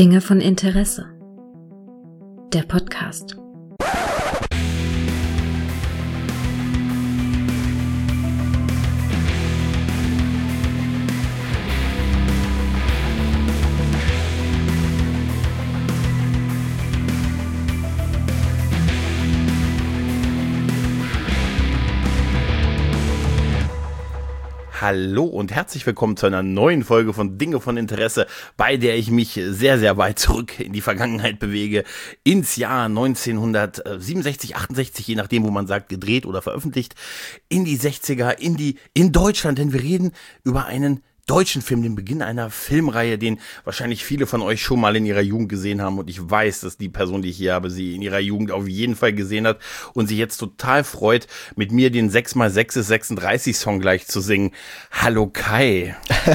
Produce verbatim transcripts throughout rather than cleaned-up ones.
Dinge von Interesse. Der Podcast. Hallo und herzlich willkommen zu einer neuen Folge von Dinge von Interesse, bei der ich mich sehr, sehr weit zurück in die Vergangenheit bewege, ins Jahr neunzehnhundertsiebenundsechzig, achtundsechzig, je nachdem, wo man sagt, gedreht oder veröffentlicht, in die sechziger, in die, in Deutschland, denn wir reden über einen deutschen Film, den Beginn einer Filmreihe, den wahrscheinlich viele von euch schon mal in ihrer Jugend gesehen haben, und ich weiß, dass die Person, die ich hier habe, sie in ihrer Jugend auf jeden Fall gesehen hat und sich jetzt total freut, mit mir den sechs mal sechs ist sechsunddreißig Song gleich zu singen. Hallo Kai.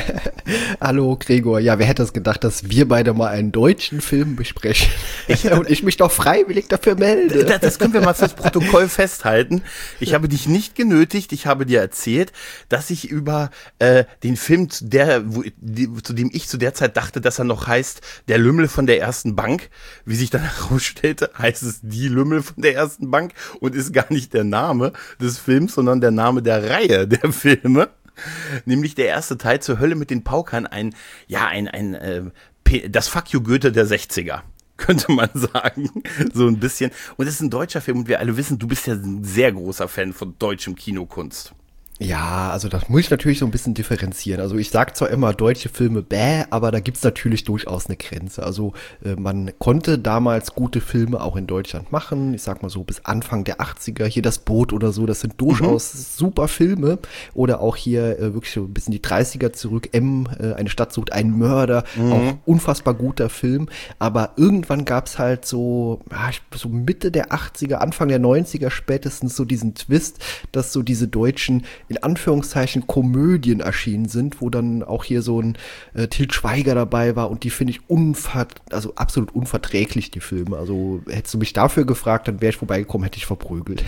Hallo Gregor. Ja, wer hätte es gedacht, dass wir beide mal einen deutschen Film besprechen ich, und ich mich doch freiwillig dafür melde. Das, das können wir mal fürs Protokoll festhalten. Ich habe dich nicht genötigt, ich habe dir erzählt, dass ich über äh, den Film Der, wo, die, zu dem ich zu der Zeit dachte, dass er noch heißt, der Lümmel von der ersten Bank. Wie sich dann herausstellte, heißt es die Lümmel von der ersten Bank und ist gar nicht der Name des Films, sondern der Name der Reihe der Filme. Nämlich der erste Teil, Zur Hölle mit den Paukern, ein, ja, ein, ein, äh, das Fuck you Goethe der sechziger. Könnte man sagen, so ein bisschen. Und es ist ein deutscher Film und wir alle wissen, du bist ja ein sehr großer Fan von deutschem Kinokunst. Ja, also das muss ich natürlich so ein bisschen differenzieren. Also ich sag zwar immer deutsche Filme bäh, aber da gibt's natürlich durchaus eine Grenze. Also äh, man konnte damals gute Filme auch in Deutschland machen. Ich sag mal so bis Anfang der achtziger. Hier Das Boot oder so, das sind durchaus mhm. super Filme. Oder auch hier äh, wirklich so ein bisschen die dreißiger zurück. M, äh, eine Stadt sucht einen Mörder. Mhm. Auch unfassbar guter Film. Aber irgendwann gab's halt so, ja, so Mitte der achtziger, Anfang der neunziger spätestens so diesen Twist, dass so diese deutschen in Anführungszeichen Komödien erschienen sind, wo dann auch hier so ein äh, Til Schweiger dabei war, und die finde ich unver also absolut unverträglich, die Filme. Also hättest du mich dafür gefragt, dann wäre ich vorbeigekommen, hätte ich verprügelt.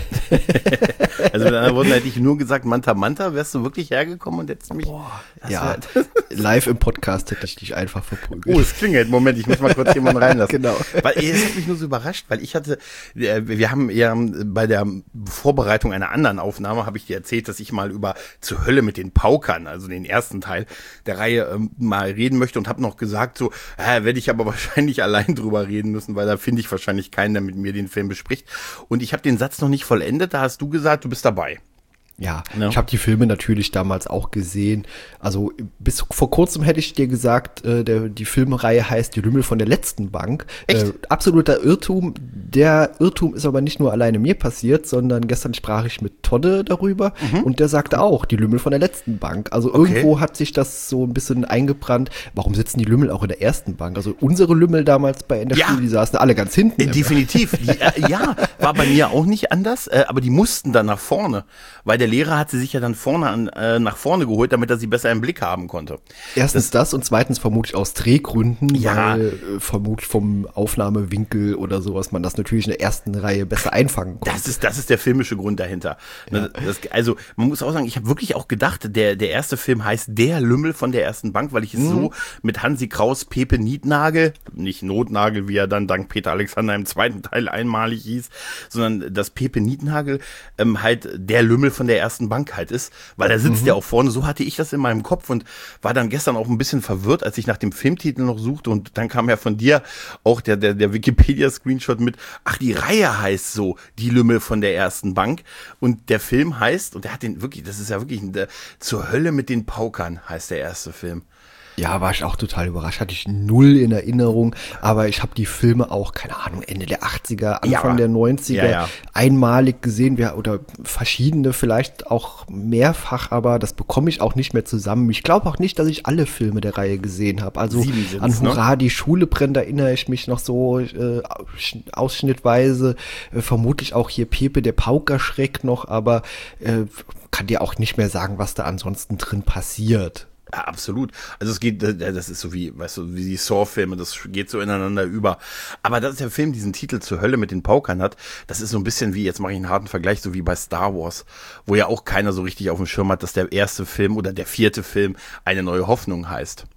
Also mit anderen Worten hätte ich nur gesagt, Manta Manta, wärst du wirklich hergekommen und hättest mich... Boah, ja, live im Podcast hätte ich dich einfach verprügelt. Oh, es klingelt. Moment, ich muss mal kurz jemanden reinlassen. Genau. Weil es hat mich nur so überrascht, weil ich hatte, wir haben ja bei der Vorbereitung einer anderen Aufnahme, habe ich dir erzählt, dass ich mal über Zur Hölle mit den Paukern, also den ersten Teil der Reihe, ähm, mal reden möchte, und habe noch gesagt, so, äh, werde ich aber wahrscheinlich allein drüber reden müssen, weil da finde ich wahrscheinlich keinen, der mit mir den Film bespricht. Und ich habe den Satz noch nicht vollendet, da hast du gesagt, du bist dabei. Ja, ja, ich habe die Filme natürlich damals auch gesehen. Also bis vor kurzem hätte ich dir gesagt, äh, der, die Filmreihe heißt Die Lümmel von der letzten Bank. Echt? Äh, absoluter Irrtum. Der Irrtum ist aber nicht nur alleine mir passiert, sondern gestern sprach ich mit Todde darüber, mhm. und der sagte auch, die Lümmel von der letzten Bank. Also okay. Irgendwo hat sich das so ein bisschen eingebrannt. Warum sitzen die Lümmel auch in der ersten Bank? Also unsere Lümmel damals bei in der ja. Schule, die saßen alle ganz hinten. Äh, definitiv. Die, äh, ja, war bei mir auch nicht anders, äh, aber die mussten dann nach vorne, weil der Lehrer hat sie sich ja dann vorne an, äh, nach vorne geholt, damit er sie besser im Blick haben konnte. Erstens das, das und zweitens vermutlich aus Drehgründen, ja. weil äh, vermutlich vom Aufnahmewinkel oder sowas man das natürlich in der ersten Reihe besser einfangen konnte. Das ist, das ist der filmische Grund dahinter. Ja. Das, also man muss auch sagen, ich habe wirklich auch gedacht, der, der erste Film heißt Der Lümmel von der ersten Bank, weil ich es mhm. so mit Hansi Kraus, Pepe Nietnagel, nicht Notnagel, wie er dann dank Peter Alexander im zweiten Teil einmalig hieß, sondern dass Pepe Nietnagel ähm, halt der Lümmel von der ersten Bank halt ist, weil da sitzt mhm. der auch vorne. So hatte ich das in meinem Kopf und war dann gestern auch ein bisschen verwirrt, als ich nach dem Filmtitel noch suchte, und dann kam ja von dir auch der, der, der Wikipedia-Screenshot mit, ach, die Reihe heißt so, Die Lümmel von der ersten Bank, und der Film heißt, und der hat den wirklich, das ist ja wirklich, der, Zur Hölle mit den Paukern heißt der erste Film. Ja, war ich auch total überrascht, hatte ich null in Erinnerung, aber ich habe die Filme auch, keine Ahnung, Ende der achtziger, Anfang ja, der neunziger ja, ja. einmalig gesehen, wir, oder verschiedene, vielleicht auch mehrfach, aber das bekomme ich auch nicht mehr zusammen. Ich glaube auch nicht, dass ich alle Filme der Reihe gesehen habe. Also an Hurra, ne? Die Schule brennt, erinnere ich mich noch so äh, ausschnittweise, äh, vermutlich auch hier Pepe, der Paukerschreck noch, aber äh, kann dir auch nicht mehr sagen, was da ansonsten drin passiert. Ja, absolut. Also es geht, das ist so wie, weißt du, wie die Saw-Filme, das geht so ineinander über. Aber dass der Film diesen Titel Zur Hölle mit den Paukern hat, das ist so ein bisschen wie, jetzt mache ich einen harten Vergleich, so wie bei Star Wars, wo ja auch keiner so richtig auf dem Schirm hat, dass der erste Film oder der vierte Film Eine neue Hoffnung heißt.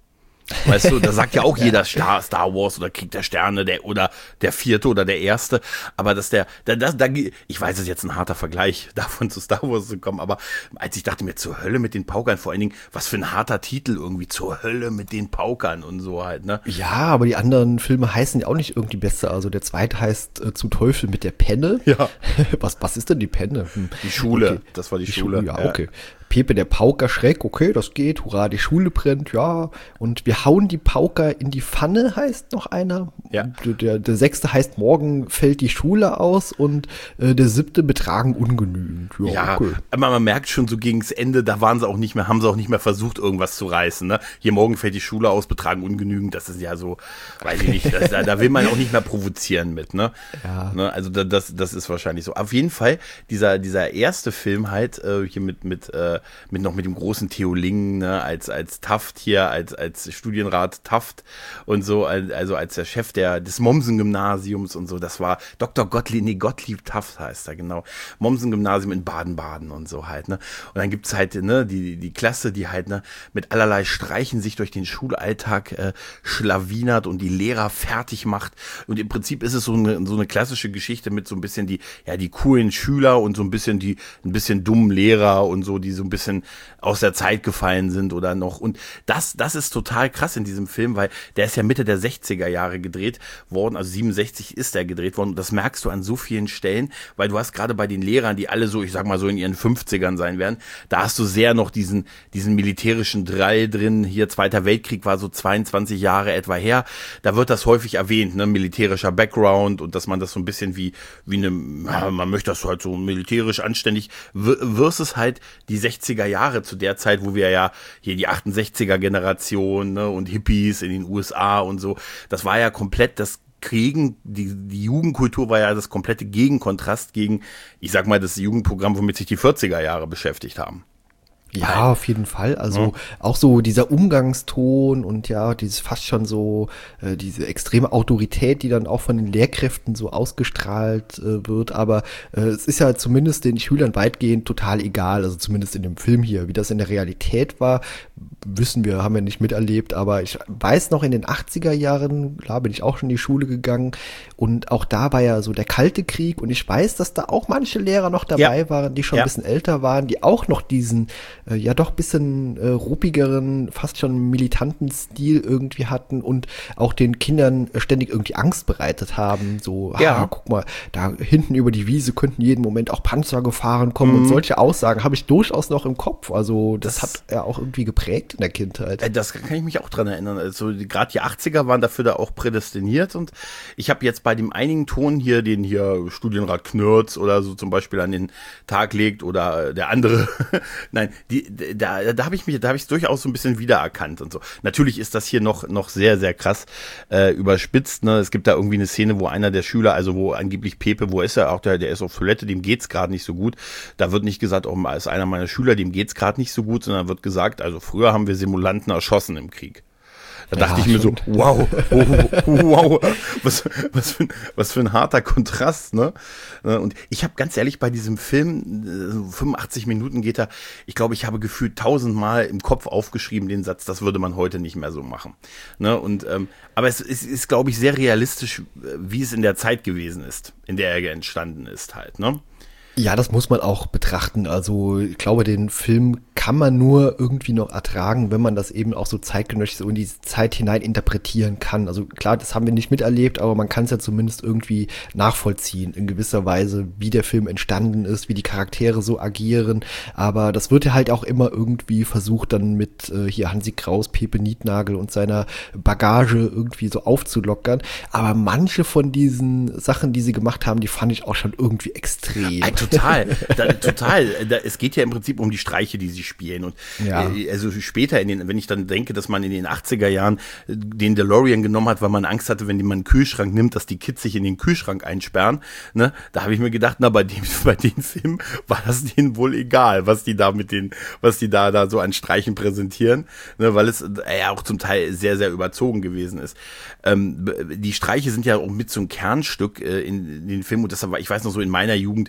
Weißt du, da sagt ja auch jeder Star, Star Wars oder Krieg der Sterne, der oder der vierte oder der erste. Aber dass der, da, da, da, ich weiß, es ist jetzt ein harter Vergleich, davon zu Star Wars zu kommen, aber als ich dachte mir, zur Hölle mit den Paukern, vor allen Dingen, was für ein harter Titel irgendwie, zur Hölle mit den Paukern und so halt, ne? Ja, aber die anderen Filme heißen ja auch nicht irgendwie besser. Also der zweite heißt äh, Zum Teufel mit der Penne. Ja. Was, was ist denn die Penne? Hm. Die Schule, okay. das war die, Die Schule. Schule, ja, okay. Pepe der Pauker Schreck, okay, das geht, hurra, die Schule brennt, ja. Und wir hauen die Pauker in die Pfanne, heißt noch einer. Ja. Der, der, der sechste heißt, morgen fällt die Schule aus und äh, der siebte betragen ungenügend. Ja, Ja, okay. aber man merkt schon so gegens Ende, da waren sie auch nicht mehr, haben sie auch nicht mehr versucht, irgendwas zu reißen, ne? Hier morgen fällt die Schule aus, betragen ungenügend, das ist ja so, weiß ich nicht, das, da, da will man auch nicht mehr provozieren mit, ne? Ja. Ne? Also da, das, das ist wahrscheinlich so. Auf jeden Fall, dieser, dieser erste Film halt, äh, hier mit, mit, äh, mit noch mit dem großen Theo Ling, ne, als, als Taft hier, als, als Studienrat Taft und so, also als der Chef der, des Mommsen-Gymnasiums und so, das war Doktor Gottlieb, nee, Gottlieb Taft heißt er, genau. Mommsen-Gymnasium in Baden-Baden und so halt, ne. Und dann gibt's halt, ne, die, die Klasse, die halt, ne, mit allerlei Streichen sich durch den Schulalltag äh, schlawinert und die Lehrer fertig macht. Und im Prinzip ist es so eine, so eine klassische Geschichte mit so ein bisschen die, ja, die coolen Schüler und so ein bisschen die, ein bisschen dummen Lehrer und so, die so ein bisschen aus der Zeit gefallen sind oder noch. Und das, das ist total krass in diesem Film, weil der ist ja Mitte der sechziger Jahre gedreht worden, also siebenundsechzig ist der gedreht worden. Und das merkst du an so vielen Stellen, weil du hast gerade bei den Lehrern, die alle so, ich sag mal so in ihren fünfzigern sein werden, da hast du sehr noch diesen, diesen militärischen Drall drin. Hier Zweiter Weltkrieg war so zweiundzwanzig Jahre etwa her. Da wird das häufig erwähnt, ne, militärischer Background und dass man das so ein bisschen wie, wie eine, ja, man möchte das halt so militärisch anständig versus halt die sechziger Jahre zu der Zeit, wo wir ja hier die achtundsechziger Generation, ne, und Hippies in den U S A und so, das war ja komplett das Kriegen, die, die Jugendkultur war ja das komplette Gegenkontrast gegen, ich sag mal, das Jugendprogramm, womit sich die vierziger Jahre beschäftigt haben. Ja, auf jeden Fall. Also ja. Auch so dieser Umgangston und ja, dieses fast schon so, äh, diese extreme Autorität, die dann auch von den Lehrkräften so ausgestrahlt äh, wird. Aber äh, es ist ja zumindest den Schülern weitgehend total egal. Also zumindest in dem Film hier. Wie das in der Realität war, wissen wir, haben wir nicht miterlebt. Aber ich weiß noch, in den achtziger Jahren, klar, bin ich auch schon in die Schule gegangen. Und auch da war ja so der Kalte Krieg. Und ich weiß, dass da auch manche Lehrer noch dabei ja. waren, die schon ja. ein bisschen älter waren, die auch noch diesen äh, ja doch bisschen äh, ruppigeren, fast schon militanten Stil irgendwie hatten und auch den Kindern ständig irgendwie Angst bereitet haben. So, ja. ah, guck mal, da hinten über die Wiese könnten jeden Moment auch Panzer gefahren kommen mhm. und solche Aussagen habe ich durchaus noch im Kopf. Also das, das hat er auch irgendwie geprägt in der Kindheit. Äh, das kann ich mich auch dran erinnern. Also gerade die achtziger waren dafür da auch prädestiniert und ich habe jetzt bei dem einigen Ton hier, den hier Studienrat Knürz oder so zum Beispiel an den Tag legt oder der andere, nein, die, da, da habe ich mich, da habe ich es durchaus so ein bisschen wiedererkannt und so. Natürlich ist das hier noch, noch sehr, sehr krass äh, überspitzt. Ne? Es gibt da irgendwie eine Szene, wo einer der Schüler, also wo angeblich Pepe, wo ist er? Auch der, der ist auf Toilette, dem geht's gerade nicht so gut. Da wird nicht gesagt, oh, ist einer meiner Schüler, dem geht's gerade nicht so gut, sondern wird gesagt, also früher haben wir Simulanten erschossen im Krieg. Da dachte ja, ich mir schon. so, wow, wow, wow, was, was, für ein, was für ein harter Kontrast, ne? Und ich habe ganz ehrlich bei diesem Film, fünfundachtzig Minuten geht er, ich glaube, ich habe gefühlt tausendmal im Kopf aufgeschrieben den Satz, das würde man heute nicht mehr so machen. Ne? Und, ähm, aber es ist, ist glaube ich, sehr realistisch, wie es in der Zeit gewesen ist, in der er entstanden ist halt, ne? Ja, das muss man auch betrachten. Also ich glaube, den Film kann man nur irgendwie noch ertragen, wenn man das eben auch so zeitgenössisch so in die Zeit hinein interpretieren kann. Also klar, das haben wir nicht miterlebt, aber man kann es ja zumindest irgendwie nachvollziehen in gewisser Weise, wie der Film entstanden ist, wie die Charaktere so agieren. Aber das wird ja halt auch immer irgendwie versucht, dann mit äh, hier Hansi Kraus, Pepe Nietnagel und seiner Bagage irgendwie so aufzulockern. Aber manche von diesen Sachen, die sie gemacht haben, die fand ich auch schon irgendwie extrem. Ein Total, da, total. Da, es geht ja im Prinzip um die Streiche, die sie spielen. Und ja. äh, also später, in den, wenn ich dann denke, dass man in den achtziger Jahren den DeLorean genommen hat, weil man Angst hatte, wenn man einen Kühlschrank nimmt, dass die Kids sich in den Kühlschrank einsperren, ne, da habe ich mir gedacht, na, bei dem, bei den Filmen war das denen wohl egal, was die da mit den, was die da, da so an Streichen präsentieren, ne, weil es äh, ja auch zum Teil sehr, sehr überzogen gewesen ist. Ähm, die Streiche sind ja auch mit so ein Kernstück äh, in, in den Filmen und deshalb war, ich weiß noch so in meiner Jugend,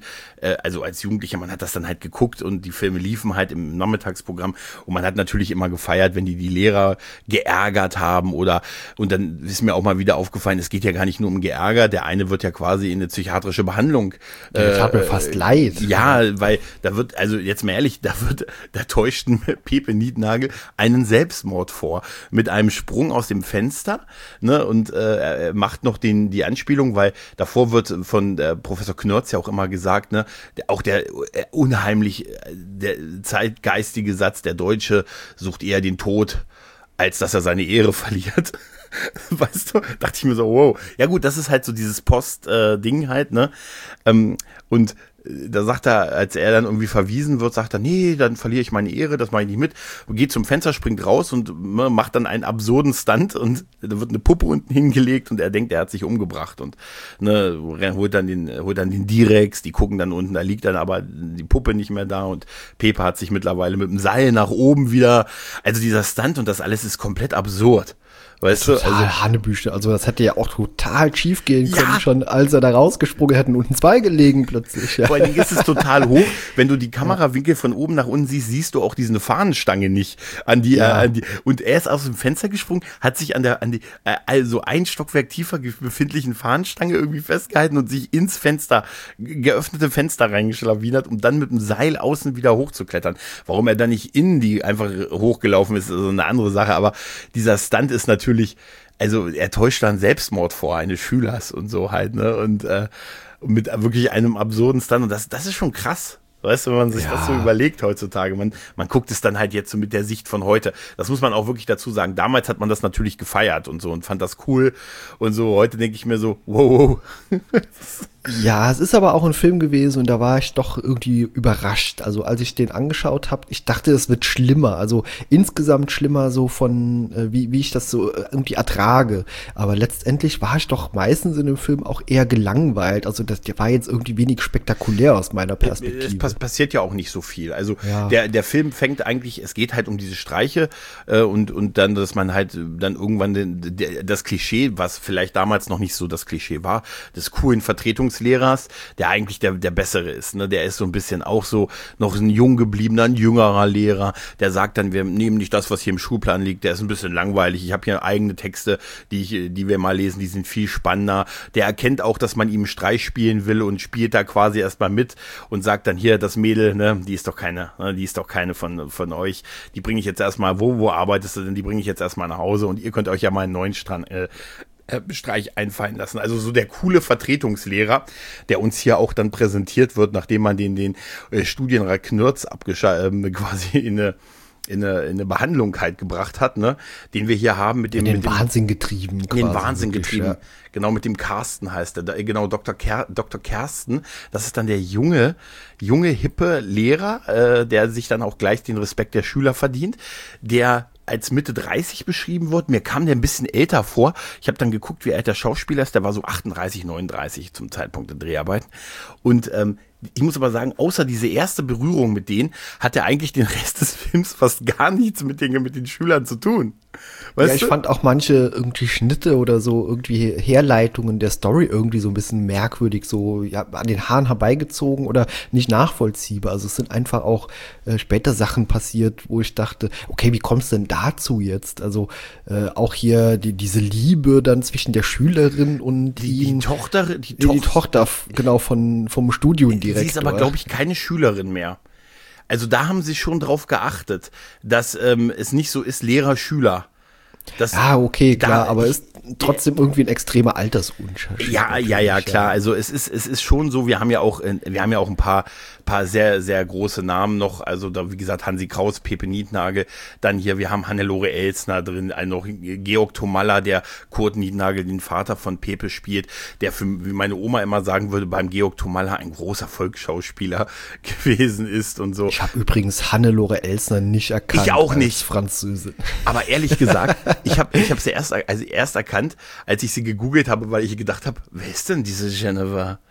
äh, also als Jugendlicher, man hat das dann halt geguckt und die Filme liefen halt im Nachmittagsprogramm und man hat natürlich immer gefeiert, wenn die die Lehrer geärgert haben oder, und dann ist mir auch mal wieder aufgefallen, es geht ja gar nicht nur um Geärger, der eine wird ja quasi in eine psychiatrische Behandlung. Das hat mir fast leid. Ja, weil da wird, also jetzt mal ehrlich, da wird, da täuschten Pepe Nietnagel einen Selbstmord vor, mit einem Sprung aus dem Fenster, ne, und äh, er macht noch den die Anspielung, weil davor wird von äh, Professor Knörz ja auch immer gesagt, ne, der, auch der äh, unheimlich äh, der zeitgeistige Satz, der Deutsche sucht eher den Tod, als dass er seine Ehre verliert. Weißt du, dachte ich mir so, wow. Ja gut, das ist halt so dieses Post-Ding äh, halt, ne, ähm, und da sagt er, als er dann irgendwie verwiesen wird, sagt er, nee, dann verliere ich meine Ehre, das mache ich nicht mit. Geht zum Fenster, springt raus und macht dann einen absurden Stunt und da wird eine Puppe unten hingelegt und er denkt, er hat sich umgebracht und ne, holt dann den, holt dann den Direx, die gucken dann unten, da liegt dann aber die Puppe nicht mehr da und Pepe hat sich mittlerweile mit dem Seil nach oben wieder, also dieser Stunt und das alles ist komplett absurd. Weißt du, total also Hanebüchen. Also das hätte ja auch total schief gehen können, ja. schon als er da rausgesprungen hätten unten zwei gelegen plötzlich. Ja. Vor allen Dingen ist es total hoch. Wenn du die Kamerawinkel von oben nach unten siehst, siehst du auch diese Fahnenstange nicht an die, Ja. äh, an die. Und er ist aus dem Fenster gesprungen, hat sich an der, an die, äh, also ein Stockwerk tiefer befindlichen Fahnenstange irgendwie festgehalten und sich ins Fenster, geöffnete Fenster reingeschlawinert, um dann mit dem Seil außen wieder hochzuklettern. Warum er dann nicht in die einfach hochgelaufen ist, ist also eine andere Sache. Aber dieser Stunt ist natürlich, also er täuscht dann Selbstmord vor eines Schülers und so halt, ne? Und äh, mit wirklich einem absurden Stunt. Und das, das ist schon krass. Weißt du, wenn man sich Ja. das so überlegt heutzutage, man, man guckt es dann halt jetzt so mit der Sicht von heute. Das muss man auch wirklich dazu sagen. Damals hat man das natürlich gefeiert und so und fand das cool und so. Heute denke ich mir so, wow, wow. Ja, es ist aber auch ein Film gewesen und da war ich doch irgendwie überrascht. Also als ich den angeschaut habe, ich dachte, es wird schlimmer. Also insgesamt schlimmer so von, äh, wie, wie ich das so äh, irgendwie ertrage. Aber letztendlich war ich doch meistens in dem Film auch eher gelangweilt. Also das der war jetzt irgendwie wenig spektakulär aus meiner Es Perspektive. pass passiert ja auch nicht so viel. Also Ja. der, der Film fängt eigentlich, es geht halt um diese Streiche äh, und, und dann, dass man halt dann irgendwann den, der, das Klischee, was vielleicht damals noch nicht so das Klischee war, des coolen Vertretungslehrers, der eigentlich der, der Bessere ist. Ne? Der ist so ein bisschen auch so noch ein jung gebliebener, ein jüngerer Lehrer, der sagt dann, wir nehmen nicht das, was hier im Schulplan liegt, der ist ein bisschen langweilig. Ich habe hier eigene Texte, die ich, die wir mal lesen, die sind viel spannender. Der erkennt auch, dass man ihm einen Streich spielen will und spielt da quasi erstmal mit und sagt dann, hier, das Mädel, ne, die ist doch keine, ne, die ist doch keine von, von euch. Die bringe ich jetzt erstmal, wo, wo arbeitest du denn? Die bringe ich jetzt erstmal nach Hause und ihr könnt euch ja mal einen neuen Strand, äh, Streich einfallen lassen. Also so der coole Vertretungslehrer, der uns hier auch dann präsentiert wird, nachdem man den, den äh, Studienrat Knörz abgeschaltet, äh, quasi in eine, in eine, in eine Behandlung halt gebracht hat, ne, den wir hier haben mit dem, in den mit dem Wahnsinn getrieben. in den quasi, Wahnsinn wirklich, getrieben. ja. Genau, mit dem Carsten heißt er. Da, genau, Doktor Ker, Doktor Kersten. Das ist dann der junge, junge, hippe Lehrer, äh, der sich dann auch gleich den Respekt der Schüler verdient, der als Mitte dreißig beschrieben wird. Mir kam der ein bisschen älter vor. Ich habe dann geguckt, wie alt der Schauspieler ist. Der war so achtunddreißig, neununddreißig zum Zeitpunkt der Dreharbeiten. Und ähm, ich muss aber sagen, außer diese erste Berührung mit denen, hat er eigentlich den Rest des Films fast gar nichts mit den, mit den Schülern zu tun. Weißt ja, ich du? fand auch manche irgendwie Schnitte oder so irgendwie Herleitungen der Story irgendwie so ein bisschen merkwürdig, so ja, an den Haaren herbeigezogen oder nicht nachvollziehbar. Also es sind einfach auch äh, später Sachen passiert, wo ich dachte, okay, wie kommst du denn dazu jetzt? Also äh, auch hier die, diese Liebe dann zwischen der Schülerin und Die, die ihm. Tochter, die, Die, die Tochter, f- genau, von, vom Studiendirektor. Sie ist aber, glaube ich, keine Schülerin mehr. Also da haben sie schon drauf geachtet, dass ähm, es nicht so ist Lehrer-Schüler. Das, Ah, okay, da- klar, aber ich- ist trotzdem irgendwie ein extremer Altersunterschied. Ja, ja, ja, klar. Also es ist, es ist schon so, wir haben ja auch, äh, wir haben ja auch ein paar, paar sehr, sehr große Namen noch. Also da, wie gesagt, Hansi Kraus, Pepe Nietnagel. Dann hier, wir haben Hannelore Elsner drin, äh, noch Georg Tomalla, der Kurt Nietnagel, den Vater von Pepe spielt, der für, wie meine Oma immer sagen würde, beim Georg Tomalla ein großer Volksschauspieler gewesen ist und so. Ich habe übrigens Hannelore Elsner nicht erkannt. Ich auch als nicht. Französin. Aber ehrlich gesagt, ich habe ich habe sie erst, also erst erkannt, als ich sie gegoogelt habe, weil ich gedacht habe, wer ist denn diese Jennifer?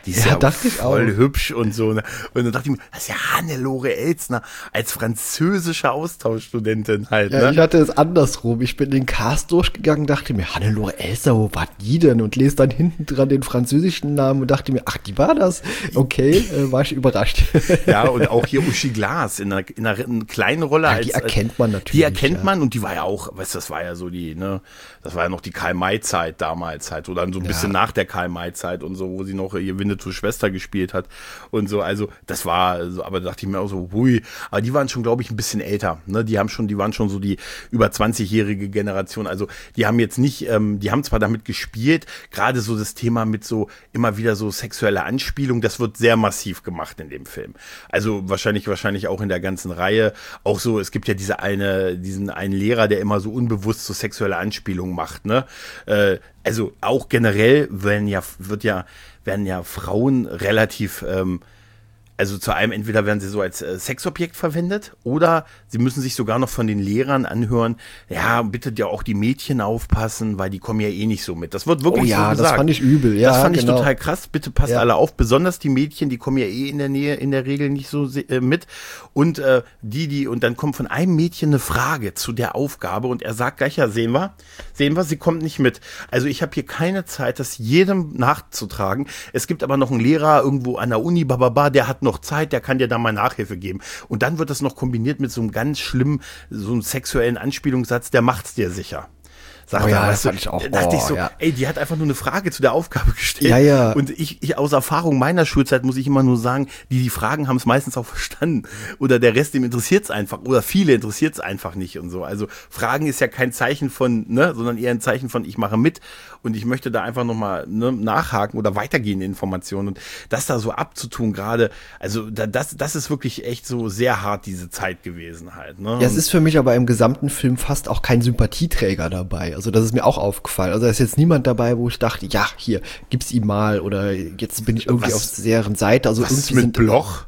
die ist Ja, ja, dachte ich voll auch. hübsch und so. Ne? Und dann dachte ich mir, das ist ja Hannelore Elsner als französische Austauschstudentin halt. Ja, Ne? ich hatte es andersrum. Ich bin den Cast durchgegangen, dachte mir, Hannelore Elsner, wo war die denn? Und lese dann hinten dran den französischen Namen und dachte mir, ach, die war das? Okay, äh, war ich überrascht. Ja, und auch hier Uschi Glas in einer, in einer, in einer kleinen Rolle. Ja, als, die erkennt man natürlich. Die erkennt ja. man und die war ja auch, weißt du, das war ja so die, ne, das war ja noch die Karl-May-Zeit damals halt, oder so ein bisschen Ja. nach der Karl-May-Zeit und so, wo sie noch ihr Winnetou-Schwester gespielt hat und so, also das war so, aber da dachte ich mir auch so, hui, aber die waren schon, glaube ich, ein bisschen älter, ne, die haben schon, die waren schon so die über zwanzigjährige Generation, also die haben jetzt nicht, ähm, die haben zwar damit gespielt, gerade so das Thema mit so, immer wieder so sexuelle Anspielung, das wird sehr massiv gemacht in dem Film, also wahrscheinlich, wahrscheinlich auch in der ganzen Reihe, auch so, es gibt ja diese eine, diesen einen Lehrer, der immer so unbewusst so sexuelle Anspielungen macht, ne, äh, also auch generell werden ja, wird ja, werden ja Frauen relativ, ähm, also zu einem, entweder werden sie so als äh, Sexobjekt verwendet oder sie müssen sich sogar noch von den Lehrern anhören, ja, bitte ja auch die Mädchen aufpassen, weil die kommen ja eh nicht so mit. Das wird wirklich Oh ja, so gesagt. das fand ich übel. Ja, das fand genau. ich total krass. Bitte passt Ja. alle auf, besonders die Mädchen, die kommen ja eh in der Nähe, in der Regel nicht so äh, mit. Und äh, die, die, und dann kommt von einem Mädchen eine Frage zu der Aufgabe und er sagt gleich, ja, sehen wir, sehen wir, sie kommt nicht mit. Also ich habe hier keine Zeit, das jedem nachzutragen. Es gibt aber noch einen Lehrer irgendwo an der Uni, bababa, der hat noch Zeit, der kann dir da mal Nachhilfe geben. Und dann wird das noch kombiniert mit so einem ganz schlimmen, so einem sexuellen Anspielungssatz, der macht's dir sicher. Sagt Oh ja, er, das weißt du, fand ich auch. da dachte ich Oh, so, ja. ey, die hat einfach nur eine Frage zu der Aufgabe gestellt. Ja, ja. Und ich, ich aus Erfahrung meiner Schulzeit muss ich immer nur sagen, die, die Fragen haben es meistens auch verstanden. Oder der Rest, dem interessiert es einfach. Oder viele interessiert es einfach nicht und so. Also Fragen ist ja kein Zeichen von, ne, sondern eher ein Zeichen von, ich mache mit. Und ich möchte da einfach nochmal ne, nachhaken oder weitergehende Informationen. Und das da so abzutun gerade, also da, das, das ist wirklich echt so sehr hart, diese Zeit gewesen halt. Ne? Ja, es ist für mich aber im gesamten Film fast auch kein Sympathieträger dabei. Also das ist mir auch aufgefallen. Also da ist jetzt niemand dabei, wo ich dachte, ja, hier, gib's ihm mal oder jetzt bin ich irgendwie Was- auf deren Seite. Also Was ist irgendwie mit sind, Bloch?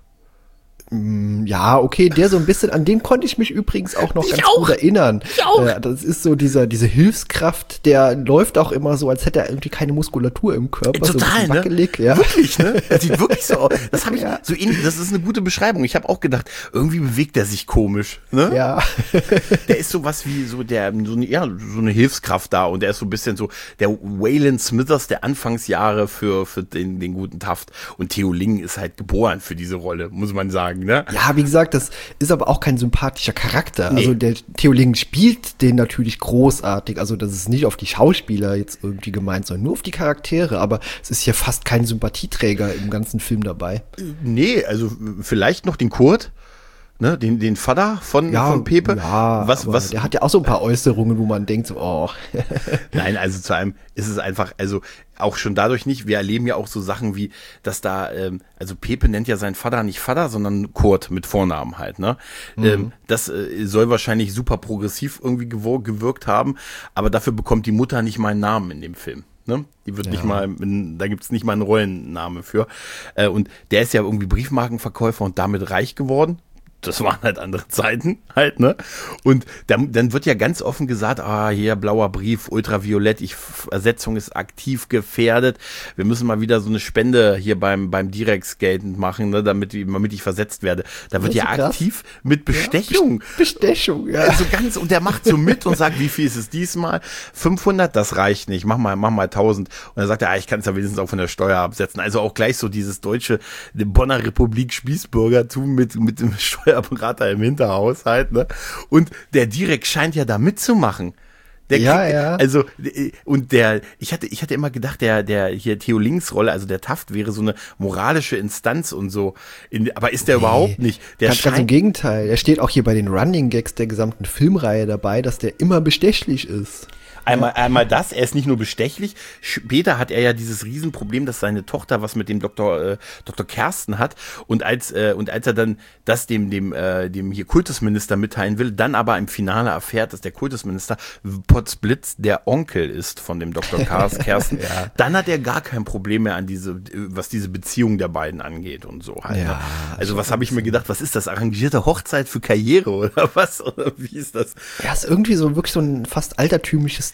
ja, okay, der so ein bisschen, an den konnte ich mich übrigens auch noch Ich ganz auch. gut erinnern. Ich auch. Äh, das ist so dieser, diese Hilfskraft, der läuft auch immer so, als hätte er irgendwie keine Muskulatur im Körper. Total, so ein bisschen ne? wackelig, ja. Wirklich, ne? Das sieht wirklich so aus. Das habe ich Ja. so ähnlich, das ist eine gute Beschreibung. Ich habe auch gedacht, irgendwie bewegt er sich komisch, ne? Ja. Der ist sowas wie so der so eine, ja, so eine Hilfskraft da und der ist so ein bisschen so der Waylon Smithers der Anfangsjahre für für den den guten Taft und Theo Ling ist halt geboren für diese Rolle, muss man sagen, ne? Ja, wie gesagt, das ist aber auch kein sympathischer Charakter. Nee. Also der Theo Ling spielt den natürlich großartig. Also das ist nicht auf die Schauspieler jetzt irgendwie gemeint, sondern nur auf die Charaktere. Aber es ist hier fast kein Sympathieträger im ganzen Film dabei. Nee, also vielleicht noch den Kurt, ne, den den Vater von von Pepe. Ja, was aber was der hat ja auch so ein paar Äußerungen, wo man denkt so, oh. Nein, also zu einem ist es einfach, also auch schon dadurch nicht, wir erleben ja auch so Sachen wie, dass da, ähm, also Pepe nennt ja seinen Vater nicht Vater, sondern Kurt mit Vornamen halt, ne? Mhm. Ähm, das äh, soll wahrscheinlich super progressiv irgendwie gewor- gewirkt haben, aber dafür bekommt die Mutter nicht mal einen Namen in dem Film. Ne? Die wird Ja. nicht mal, da gibt's nicht mal einen Rollenname für. Äh, und der ist ja irgendwie Briefmarkenverkäufer und damit reich geworden. Das waren halt andere Zeiten halt, ne? Und dann, dann wird ja ganz offen gesagt, ah, hier blauer Brief, ultraviolett, ich, Versetzung ist aktiv gefährdet. Wir müssen mal wieder so eine Spende hier beim, beim Direx geltend machen, ne, damit, damit ich versetzt werde. Da wird Das ja ist krass. aktiv mit Bestechung. Bestechung, ja. Also ganz, und der macht so mit und sagt, wie viel ist es diesmal? fünfhundert, das reicht nicht, mach mal, mach mal tausend. Und dann sagt er, ah, ich kann es ja wenigstens auch von der Steuer absetzen. Also auch gleich so dieses deutsche Bonner Republik Spießbürgertum mit, mit dem Steuerberater im Hinterhaus halt, ne? Und der Direkt scheint ja da mitzumachen. Der Ja, kriegt, ja. Also, äh, und der, ich hatte, ich hatte immer gedacht, der, der hier Theo Lings Rolle, also der Taft wäre so eine moralische Instanz und so. In, aber ist der überhaupt nicht. Der Ganz, ganz im scheint, Gegenteil. Er steht auch hier bei den Running Gags der gesamten Filmreihe dabei, dass der immer bestechlich ist. Einmal, einmal das, er ist nicht nur bestechlich, später hat er ja dieses Riesenproblem, dass seine Tochter was mit dem Doktor äh, Doktor Kersten hat und als äh, und als er dann das dem dem äh, dem hier Kultusminister mitteilen will, dann aber im Finale erfährt, dass der Kultusminister Potzblitz der Onkel ist von dem Doktor Kersten, Ja. dann hat er gar kein Problem mehr an diese, was diese Beziehung der beiden angeht und so halt. Ja, ne? Also was habe ich mir gedacht, was ist das, arrangierte Hochzeit für Karriere oder was, oder wie ist das? Ja, ist irgendwie so wirklich so ein fast altertümliches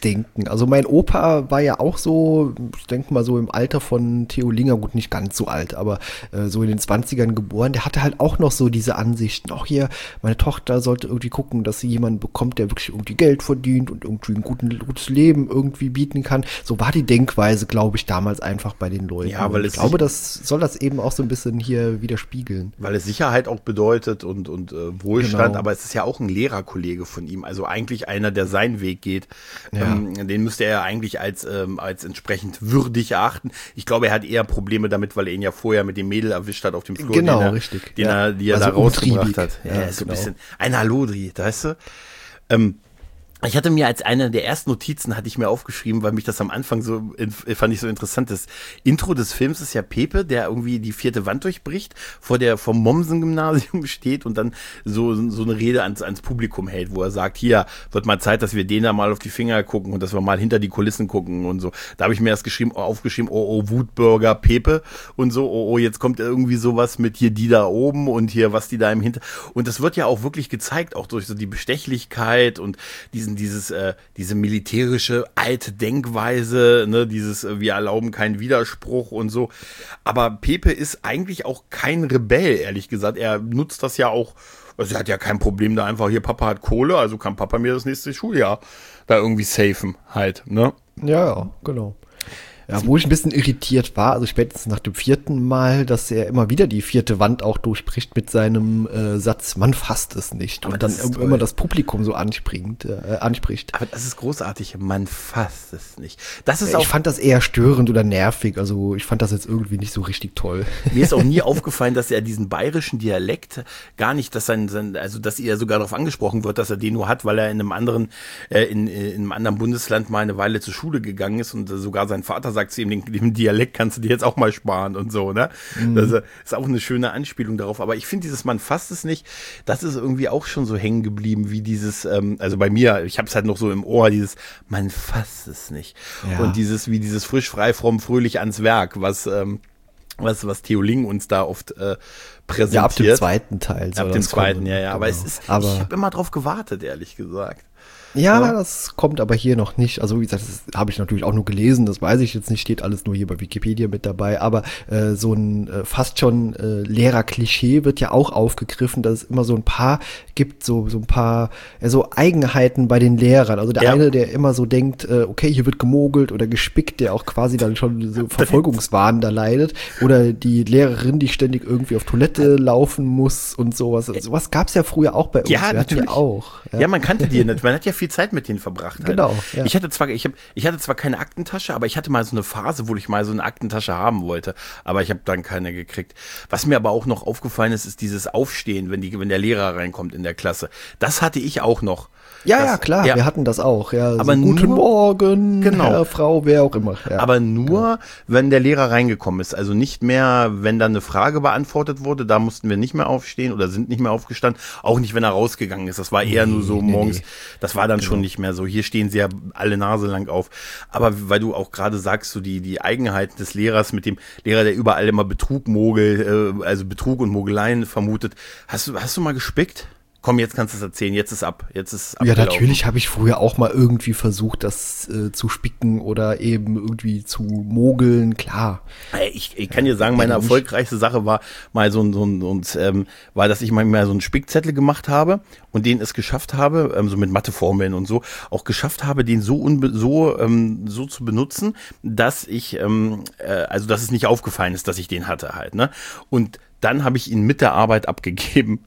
Wunschdenken. Also mein Opa war ja auch so, ich denke mal so im Alter von Theo Linger, gut, nicht ganz so alt, aber äh, so in den zwanzigern geboren. Der hatte halt auch noch so diese Ansichten. Auch hier, meine Tochter sollte irgendwie gucken, dass sie jemanden bekommt, der wirklich irgendwie Geld verdient und irgendwie ein guten, gutes Leben irgendwie bieten kann. So war die Denkweise, glaube ich, damals einfach bei den Leuten. Ja, weil ich es glaube, das soll das eben auch so ein bisschen hier widerspiegeln. Weil es Sicherheit auch bedeutet und, und äh, Wohlstand, Genau. aber es ist ja auch ein Lehrerkollege von ihm, also eigentlich einer, der seinen Weg geht. Ja. Ähm, den müsste er eigentlich als, ähm, als entsprechend würdig erachten. Ich glaube, er hat eher Probleme damit, weil er ihn ja vorher mit dem Mädel erwischt hat auf dem Flur, Genau, den er, richtig. Den Ja. er, die er Also da rausgebracht umtriebig. hat. Ja, Ja, ist so genau. ein bisschen ein Hallodri, weißt du? Ähm, Ich hatte mir als eine der ersten Notizen, hatte ich mir aufgeschrieben, weil mich das am Anfang so, fand ich so interessant. Das Intro des Films ist ja Pepe, der irgendwie die vierte Wand durchbricht, vor der, vom Mommsen-Gymnasium steht und dann so, so eine Rede ans, ans Publikum hält, wo er sagt, hier, wird mal Zeit, dass wir denen da mal auf die Finger gucken und dass wir mal hinter die Kulissen gucken und so. Da habe ich mir das geschrieben, aufgeschrieben, oh, oh, Wutbürger Pepe und so, oh, oh, jetzt kommt irgendwie sowas mit hier die da oben und hier, was die da im Hinter, und das wird ja auch wirklich gezeigt, auch durch so die Bestechlichkeit und diesen dieses äh, diese militärische alte Denkweise, ne, dieses äh, wir erlauben keinen Widerspruch und so. Aber Pepe ist eigentlich auch kein Rebell, ehrlich gesagt. Er nutzt das ja auch, also er hat ja kein Problem da einfach, hier Papa hat Kohle, also kann Papa mir das nächste Schuljahr da irgendwie safen halt, ne? Ja, ja, genau. Ja, wo ich ein bisschen irritiert war, also spätestens nach dem vierten Mal, dass er immer wieder die vierte Wand auch durchbricht mit seinem äh, Satz, man fasst es nicht. Aber und dann das ist immer toll. das Publikum so anspringt, äh, anspricht. Aber das ist großartig, man fasst es nicht. Das ist Ich auch fand das eher störend oder nervig, also ich fand das jetzt irgendwie nicht so richtig toll. Mir ist auch nie aufgefallen, dass er diesen bayerischen Dialekt gar nicht, dass sein, sein also dass er sogar darauf angesprochen wird, dass er den nur hat, weil er in einem anderen, äh, in, in einem anderen Bundesland mal eine Weile zur Schule gegangen ist und äh, sogar sein Vater sagt zu ihm, den, den Dialekt kannst du dir jetzt auch mal sparen und so, ne? Mhm. Das ist auch eine schöne Anspielung darauf. Aber ich finde dieses Man fasst es nicht, das ist irgendwie auch schon so hängen geblieben wie dieses, ähm, also bei mir, ich habe es halt noch so im Ohr, dieses Man fasst es nicht. Ja. Und dieses, wie dieses frisch, frei, fromm, fröhlich ans Werk, was, ähm, was, was Theo Ling uns da oft äh, präsentiert. Ja, ab dem zweiten Teil. soll Ab dem das zweiten, kommen. ja, ja. Genau. Aber es ist, Aber ich habe immer drauf gewartet, ehrlich gesagt. Ja, Ja. das kommt aber hier noch nicht. Also wie gesagt, das habe ich natürlich auch nur gelesen, das weiß ich jetzt nicht, steht alles nur hier bei Wikipedia mit dabei. Aber äh, so ein äh, fast schon äh, Lehrer-Klischee wird ja auch aufgegriffen, dass es immer so ein paar gibt, so so ein paar äh, so Eigenheiten bei den Lehrern. Also der Ja. eine, der immer so denkt, äh, okay, hier wird gemogelt oder gespickt, der auch quasi dann schon so Verfolgungswahn da leidet. Oder die Lehrerin, die ständig irgendwie auf Toilette laufen muss und sowas. Also, sowas gab es ja früher auch bei uns. Ja, Wir hatten natürlich. ja auch. Ja, man kannte die nicht. Man hat ja viel Zeit mit denen verbracht. Halt. Genau, ja. Ich hatte zwar, ich hab, ich hatte zwar keine Aktentasche, aber ich hatte mal so eine Phase, wo ich mal so eine Aktentasche haben wollte. Aber ich habe dann keine gekriegt. Was mir aber auch noch aufgefallen ist, ist dieses Aufstehen, wenn die, wenn der Lehrer reinkommt in der Klasse. Das hatte ich auch noch. Ja, das, ja, klar, ja. wir hatten das auch. Ja, Aber so, guten nur- Morgen, Genau. Herr, Frau, wer auch immer. Ja. Aber nur, wenn der Lehrer reingekommen ist. Also nicht mehr, wenn dann eine Frage beantwortet wurde, da mussten wir nicht mehr aufstehen oder sind nicht mehr aufgestanden. Auch nicht, wenn er rausgegangen ist. Das war eher Nee, nur so nee, morgens. nee. Das war dann schon nicht mehr so. Hier stehen sie ja alle Nase lang auf. Aber weil du auch gerade sagst, so die, die Eigenheiten des Lehrers mit dem Lehrer, der überall immer Betrug, Mogel, äh, also Betrug und Mogeleien vermutet. Hast du, hast du mal gespickt? Komm, jetzt kannst du es erzählen. Jetzt ist ab. Jetzt ist Ja, abgelaufen. natürlich habe ich früher auch mal irgendwie versucht, das äh, zu spicken oder eben irgendwie zu mogeln, klar. Ey, Ich, ich kann dir sagen, meine Warum nicht? erfolgreichste Sache war mal so ein, so ein, so ein ähm, war, dass ich mal mal so einen Spickzettel gemacht habe und den es geschafft habe, ähm, so mit Matheformeln und so, auch geschafft habe, den so unbe so ähm, so zu benutzen, dass ich, ähm, äh, also dass es nicht aufgefallen ist, dass ich den hatte halt, ne? Und dann habe ich ihn mit der Arbeit abgegeben.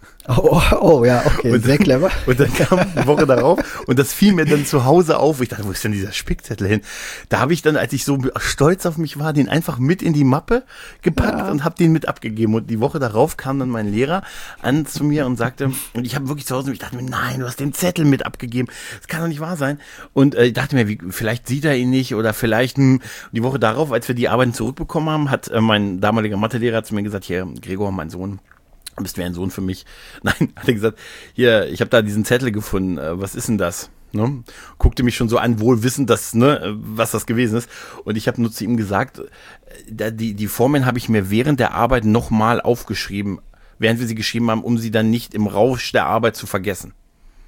Oh, oh, oh ja, okay, Und- sehr clever. Und dann kam eine Woche darauf und das fiel mir dann zu Hause auf. Ich dachte, wo ist denn dieser Spickzettel hin? Da habe ich dann, als ich so stolz auf mich war, den einfach mit in die Mappe gepackt Ja. und habe den mit abgegeben. Und die Woche darauf kam dann mein Lehrer an zu mir und sagte, und ich habe wirklich zu Hause, ich dachte mir, nein, du hast den Zettel mit abgegeben. Das kann doch nicht wahr sein. Und äh, ich dachte mir, wie, vielleicht sieht er ihn nicht oder vielleicht hm. Die Woche darauf, als wir die Arbeiten zurückbekommen haben, hat äh, mein damaliger Mathelehrer zu mir gesagt, hier, Gregor, mein Sohn, du bist wie ein Sohn für mich. Nein, hat er gesagt, hier, ich habe da diesen Zettel gefunden, äh, was ist denn das? Ne? Guckte mich schon so an, wohl wissend, dass, ne, äh, was das gewesen ist. Und ich habe nur zu ihm gesagt, äh, da, die, die Formeln habe ich mir während der Arbeit nochmal aufgeschrieben, während wir sie geschrieben haben, um sie dann nicht im Rausch der Arbeit zu vergessen.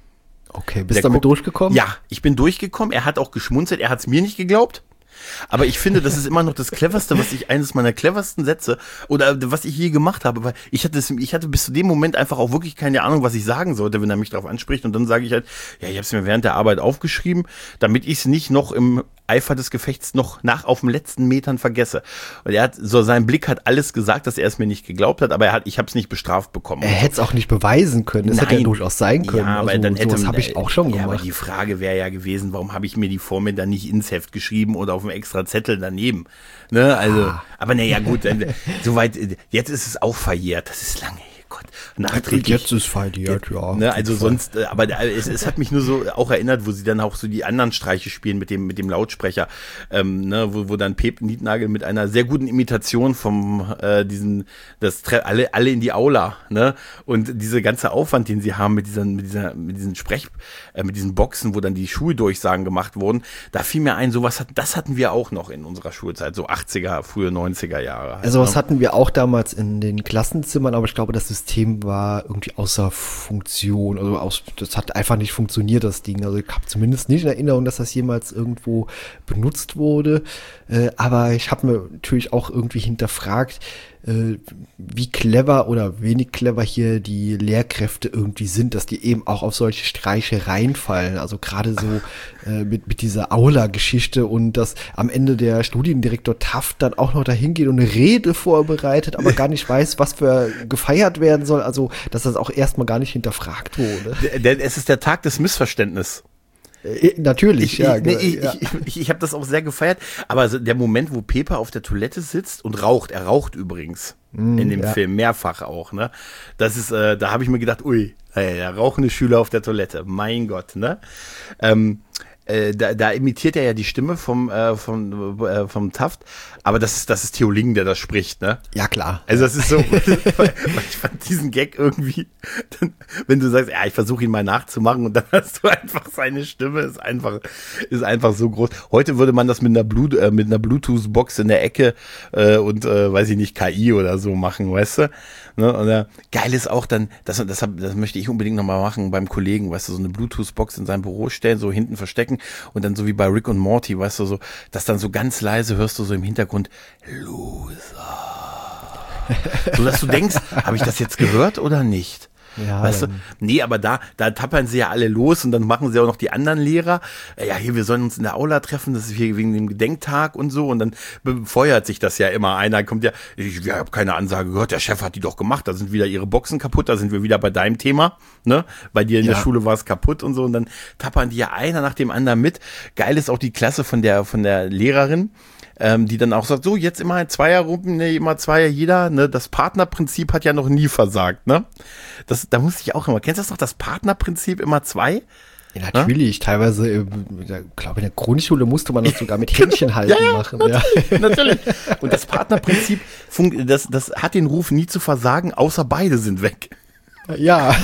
Okay, bist Der du damit guckt- durchgekommen? Ja, ich bin durchgekommen. Er hat auch geschmunzelt. Er hat es mir nicht geglaubt. Aber ich finde, das ist immer noch das Cleverste, was ich, eines meiner cleversten Sätze oder was ich je gemacht habe, weil ich hatte, es- ich hatte bis zu dem Moment einfach auch wirklich keine Ahnung, was ich sagen sollte, wenn er mich darauf anspricht. Und dann sage ich halt, ja, ich habe es mir während der Arbeit aufgeschrieben, damit ich es nicht noch im Eifer des Gefechts noch nach auf den letzten Metern vergesse. Und er hat, so sein Blick hat alles gesagt, dass er es mir nicht geglaubt hat, aber er hat, ich habe es nicht bestraft bekommen. Er hätte es auch nicht beweisen können. Das hätte ja Nein. durchaus sein können. Ja, aber also, dann hätte sowas habe ich auch schon ja, gemacht. aber die Frage wäre ja gewesen, warum habe ich mir die Formel dann nicht ins Heft geschrieben oder auf einem extra Zettel daneben? Ne, also, Ah. aber naja, gut, dann, soweit, jetzt ist es auch verjährt, das ist lange, Gott, nachträglich. Jetzt ist verliert, ja. Ne, also sonst, äh, aber äh, es, es hat mich nur so auch erinnert, wo sie dann auch so die anderen Streiche spielen mit dem mit dem Lautsprecher, ähm, ne, wo, wo dann Pepe Nietnagel mit einer sehr guten Imitation vom äh, diesen das Tre alle alle in die Aula, ne, und diese ganze Aufwand, den sie haben mit dieser mit dieser mit diesen Sprech äh, mit diesen Boxen, wo dann die Schuldurchsagen gemacht wurden, da fiel mir ein, sowas hat das hatten wir auch noch in unserer Schulzeit, so achtziger, frühe neunziger Jahre. Halt, Also was ne? hatten wir auch damals in den Klassenzimmern, aber ich glaube, das System war irgendwie außer Funktion. Also aus, das hat einfach nicht funktioniert, das Ding. Also ich habe zumindest nicht in Erinnerung, dass das jemals irgendwo benutzt wurde. Äh, aber ich habe mir natürlich auch irgendwie hinterfragt, äh, wie clever oder wenig clever hier die Lehrkräfte irgendwie sind, dass die eben auch auf solche Streiche reinfallen. Also gerade so äh, mit, mit dieser Aula-Geschichte und dass am Ende der Studiendirektor Taft dann auch noch dahin geht und eine Rede vorbereitet, aber gar nicht weiß, was für gefeiert werden soll. Also, dass das auch erstmal gar nicht hinterfragt wurde. Der- der- Es ist der Tag des Missverständnisses. Äh, natürlich, Ich, ja. ich, nee, ich, ja. ich, ich, ich habe das auch sehr gefeiert, aber so der Moment, wo Pepe auf der Toilette sitzt und raucht, er raucht übrigens in dem ja. Film mehrfach auch, ne? Das ist, äh, da habe ich mir gedacht, ui, hey, der rauchende Schüler auf der Toilette, mein Gott, ne? Ähm, äh, da, da imitiert er ja die Stimme vom äh, vom äh, vom Taft, aber das ist das ist Theo Lingen, der das spricht, ne? Ja, klar. Also das ist so, weil ich fand diesen Gag irgendwie, dann, wenn du sagst, ja, ich versuche ihn mal nachzumachen und dann hast du einfach seine Stimme, ist einfach, ist einfach so groß. Heute würde man das mit einer, Blu äh, mit einer Bluetooth-Box in der Ecke äh, und, äh, weiß ich nicht, K I oder so machen, weißt du? Ne? Und, äh, geil ist auch dann, das, das, hab, das möchte ich unbedingt nochmal machen beim Kollegen, weißt du, so eine Bluetooth-Box in sein Büro stellen, so hinten verstecken und dann so wie bei Rick und Morty, weißt du, so, dass dann so ganz leise hörst du so im Hintergrund, Loser. So dass du denkst, habe ich das jetzt gehört oder nicht? Ja, Weißt du? dann- Nee, aber da, da tappern sie ja alle los und dann machen sie auch noch die anderen Lehrer. Äh, Ja, hier, wir sollen uns in der Aula treffen, das ist hier wegen dem Gedenktag und so. Und dann befeuert sich das ja immer. Einer kommt ja, ich, ich habe keine Ansage gehört, der Chef hat die doch gemacht, da sind wieder ihre Boxen kaputt, da sind wir wieder bei deinem Thema, ne? Bei dir in Ja. der Schule war es kaputt und so. Und dann tappern die ja einer nach dem anderen mit. Geil ist auch die Klasse von der, von der Lehrerin. Ähm, die dann auch sagt, so jetzt immer Zweierrunden, ne, immer Zweier jeder, ne, das Partnerprinzip hat ja noch nie versagt, ne? Das, da musste ich auch immer, kennst du das noch, das Partnerprinzip immer zwei? Ja, natürlich. Teilweise, äh, ich glaube, in der Grundschule musste man das sogar mit Händchen halten ja, ja, machen. natürlich, Ja. natürlich. Und das Partnerprinzip, fun- das, das hat den Ruf nie zu versagen, außer beide sind weg. Ja.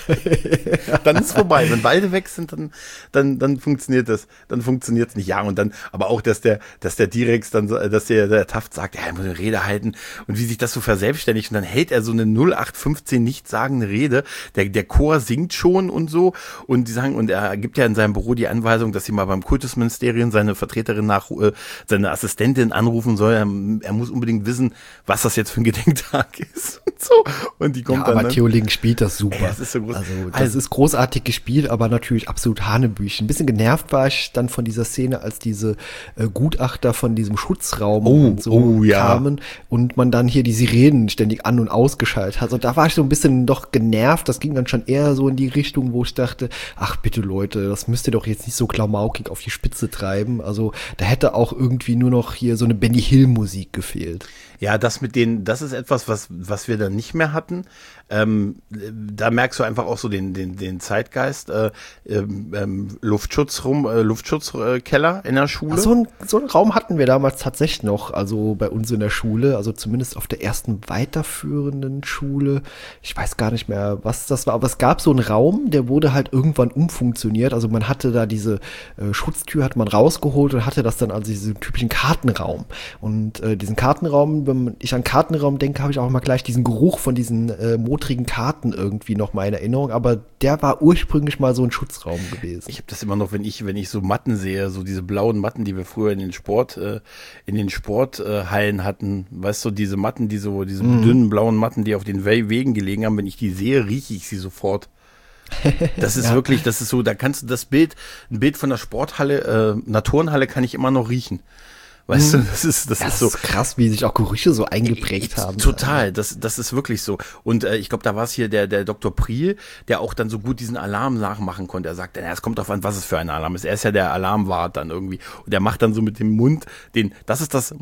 Dann ist vorbei. Wenn beide weg sind, dann, dann, dann funktioniert das. Dann funktioniert es nicht. Ja, und dann, aber auch, dass der, dass der Direx dann, so- dass der, der Taft sagt, ja, er muss eine Rede halten und wie sich das so verselbstständigt und dann hält er so eine null acht fünfzehn nichtssagende Rede. Der, der Chor singt schon und so und die sagen, und er gibt ja in seinem Büro die Anweisung, dass sie mal beim Kultusministerium seine Vertreterin nach, äh, seine Assistentin anrufen soll. Er, er muss unbedingt wissen, was das jetzt für ein Gedenktag ist und so. Und die kommt Ja, dann. aber ne? Theo Lingen spielt das super. Ja, das ist so groß. Also, das Also- ist großartig gespielt, aber natürlich absolut Hanebüchen. Ein bisschen genervt war ich dann von dieser Szene, als diese äh, Gutachter von diesem Schutzraum Oh, und so oh, ja. kamen und man dann hier die Sirenen ständig an- und ausgeschaltet hat. Und da war ich so ein bisschen doch genervt. Das ging dann schon eher so in die Richtung, wo ich dachte, ach bitte Leute, das müsst ihr doch jetzt nicht so klamaukig auf die Spitze treiben. Also da hätte auch irgendwie nur noch hier so eine Benny Hill Musik gefehlt. Ja, das mit den, das ist etwas, was, was wir dann nicht mehr hatten. Ähm, da merkst du einfach auch so den, den, den Zeitgeist, äh, ähm, ähm, Luftschutzraum, äh, Luftschutzkeller in der Schule. Ach, so, ein, so einen Raum hatten wir damals tatsächlich noch, also bei uns in der Schule, also zumindest auf der ersten weiterführenden Schule. Ich weiß gar nicht mehr, was das war, aber es gab so einen Raum, der wurde halt irgendwann umfunktioniert. Also man hatte da diese äh, Schutztür, hat man rausgeholt und hatte das dann also diesen typischen Kartenraum. Und äh, diesen Kartenraum, wenn ich an Kartenraum denke, habe ich auch immer gleich diesen Geruch von diesen äh, motrigen Karten irgendwie noch mal in Erinnerung, aber der war ursprünglich mal so ein Schutzraum gewesen. Ich habe das immer noch, wenn ich, wenn ich so Matten sehe, so diese blauen Matten, die wir früher in den Sport, äh, in den Sporthallen äh, hatten, weißt du, diese Matten, die so, diese mm. dünnen blauen Matten, die auf den We- Wegen gelegen haben, wenn ich die sehe, rieche ich sie sofort. Das ist ja. wirklich, das ist so, da kannst du das Bild, ein Bild von der Sporthalle, äh, einer Turnhalle kann ich immer noch riechen. Weißt du, das ist, das, das ist so ist krass, wie sich auch Gerüche so eingeprägt ich, haben. Total, das, das ist wirklich so. Und äh, ich glaube, da war es hier der, der Doktor Priel, der auch dann so gut diesen Alarm nachmachen konnte. Er sagt, ja, es kommt drauf an, was es für ein Alarm ist. Er ist ja der Alarmwart dann irgendwie. Und der macht dann so mit dem Mund den, das ist das,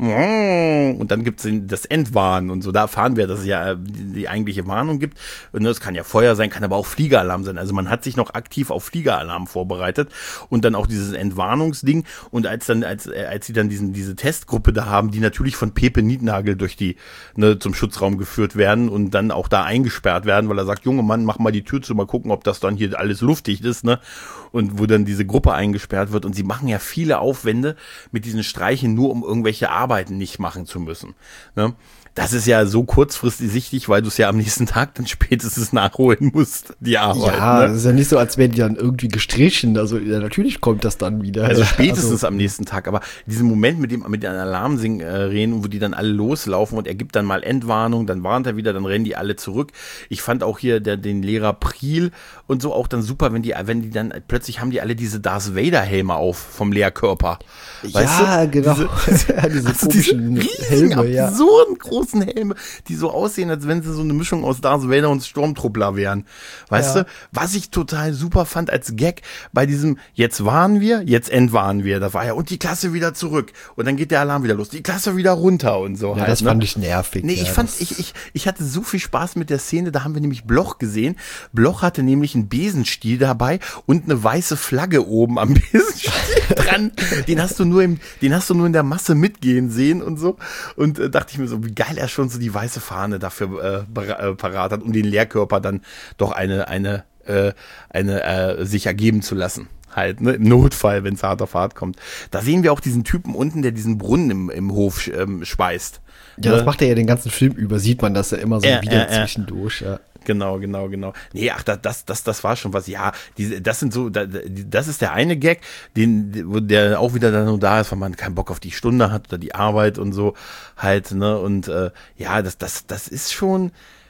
und dann gibt's den, das Entwarnen und so. Da erfahren wir, dass es ja die, die eigentliche Warnung gibt. Und das kann ja Feuer sein, kann aber auch Fliegeralarm sein. Also man hat sich noch aktiv auf Fliegeralarm vorbereitet und dann auch dieses Entwarnungsding. Und als dann, als, als sie dann diesen, diese Testgruppe da haben, die natürlich von Pepe Nietnagel durch die, ne, zum Schutzraum geführt werden und dann auch da eingesperrt werden, weil er sagt, Junge Mann, mach mal die Tür zu, mal gucken, ob das dann hier alles luftdicht ist, ne? Und wo dann diese Gruppe eingesperrt wird und sie machen ja viele Aufwände mit diesen Streichen, nur um irgendwelche Arbeiten nicht machen zu müssen, ne? Das ist ja so kurzfristig sichtig, weil du es ja am nächsten Tag dann spätestens nachholen musst, die Arbeit. Ja, ne? Das ist ja nicht so, als wären die dann irgendwie gestrichen. Also ja, natürlich kommt das dann wieder. Also spätestens also, am nächsten Tag. Aber diesen Moment mit dem mit den Alarmsirenen, wo die dann alle loslaufen und er gibt dann mal Entwarnung, dann warnt er wieder, dann rennen die alle zurück. Ich fand auch hier der, den Lehrer Priel und so auch dann super, wenn die, wenn die dann plötzlich haben die alle diese Darth Vader Helme auf vom Lehrkörper. Weißt ja, du? genau. Diese, ja, diese also komischen diese Helme, ja. absurden großen Helme, die so aussehen, als wenn sie so eine Mischung aus Darth Vader und Stormtruppler wären. Weißt ja. du? Was ich total super fand als Gag bei diesem, jetzt warnen wir, jetzt entwarnen wir. Da war ja, und die Klasse wieder zurück. Und dann geht der Alarm wieder los. Die Klasse wieder runter und so. Ja, halt, das ne? fand ich nervig. Nee, ich ja, fand, ich, ich, ich hatte so viel Spaß mit der Szene, da haben wir nämlich Bloch gesehen. Bloch hatte nämlich einen Besenstiel dabei und eine weiße Flagge oben am Besenstiel dran. Den hast du nur im, den hast du nur in der Masse mitgehen sehen und so. Und äh, dachte ich mir so, wie geil er schon so die weiße Fahne dafür äh, äh, parat hat, um den Lehrkörper dann doch eine, eine, äh, eine, äh, sich ergeben zu lassen. Halt, ne, im Notfall, wenn es hart auf hart kommt. Da sehen wir auch diesen Typen unten, der diesen Brunnen im, im Hof ähm, speist. Ja, ne? Das macht er ja den ganzen Film über, sieht man das ja immer so äh, wieder äh, zwischendurch, ja. Genau, genau, genau. Nee, ach, das, das, das, das war schon was. Ja, diese, das sind so, das ist der eine Gag, den, der auch wieder dann nur da ist, weil man keinen Bock auf die Stunde hat oder die Arbeit und so halt, ne, und äh, ja, das, das, das ist schon,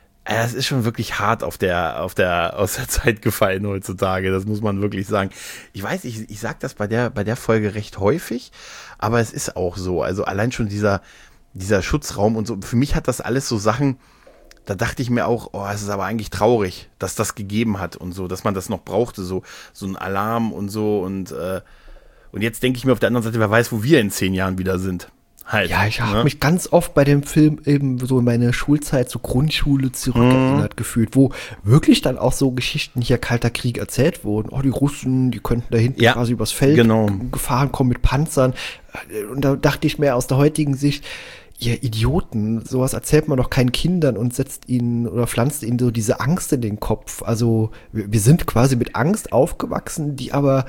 es ist schon wirklich hart auf der, auf der, aus der Zeit gefallen heutzutage. Das muss man wirklich sagen. Ich weiß, ich, ich sag das bei der, bei der Folge recht häufig, aber es ist auch so. Also allein schon dieser, dieser Schutzraum und so. Für mich hat das alles so Sachen. Da dachte ich mir auch, oh, es ist aber eigentlich traurig, dass das gegeben hat und so, dass man das noch brauchte, so, so ein Alarm und so und, äh, und jetzt denke ich mir auf der anderen Seite, wer weiß, wo wir in zehn Jahren wieder sind. Halt. Ja, ich habe ne? mich ganz oft bei dem Film eben so in meine Schulzeit, so Grundschule zurückerinnert mhm. gefühlt, wo wirklich dann auch so Geschichten hier Kalter Krieg erzählt wurden. Oh, die Russen, die könnten da hinten ja, quasi übers Feld genau. gefahren kommen mit Panzern. Und da dachte ich mir aus der heutigen Sicht, ihr Idioten, sowas erzählt man doch keinen Kindern und setzt ihnen oder pflanzt ihnen so diese Angst in den Kopf. Also wir, wir sind quasi mit Angst aufgewachsen, die aber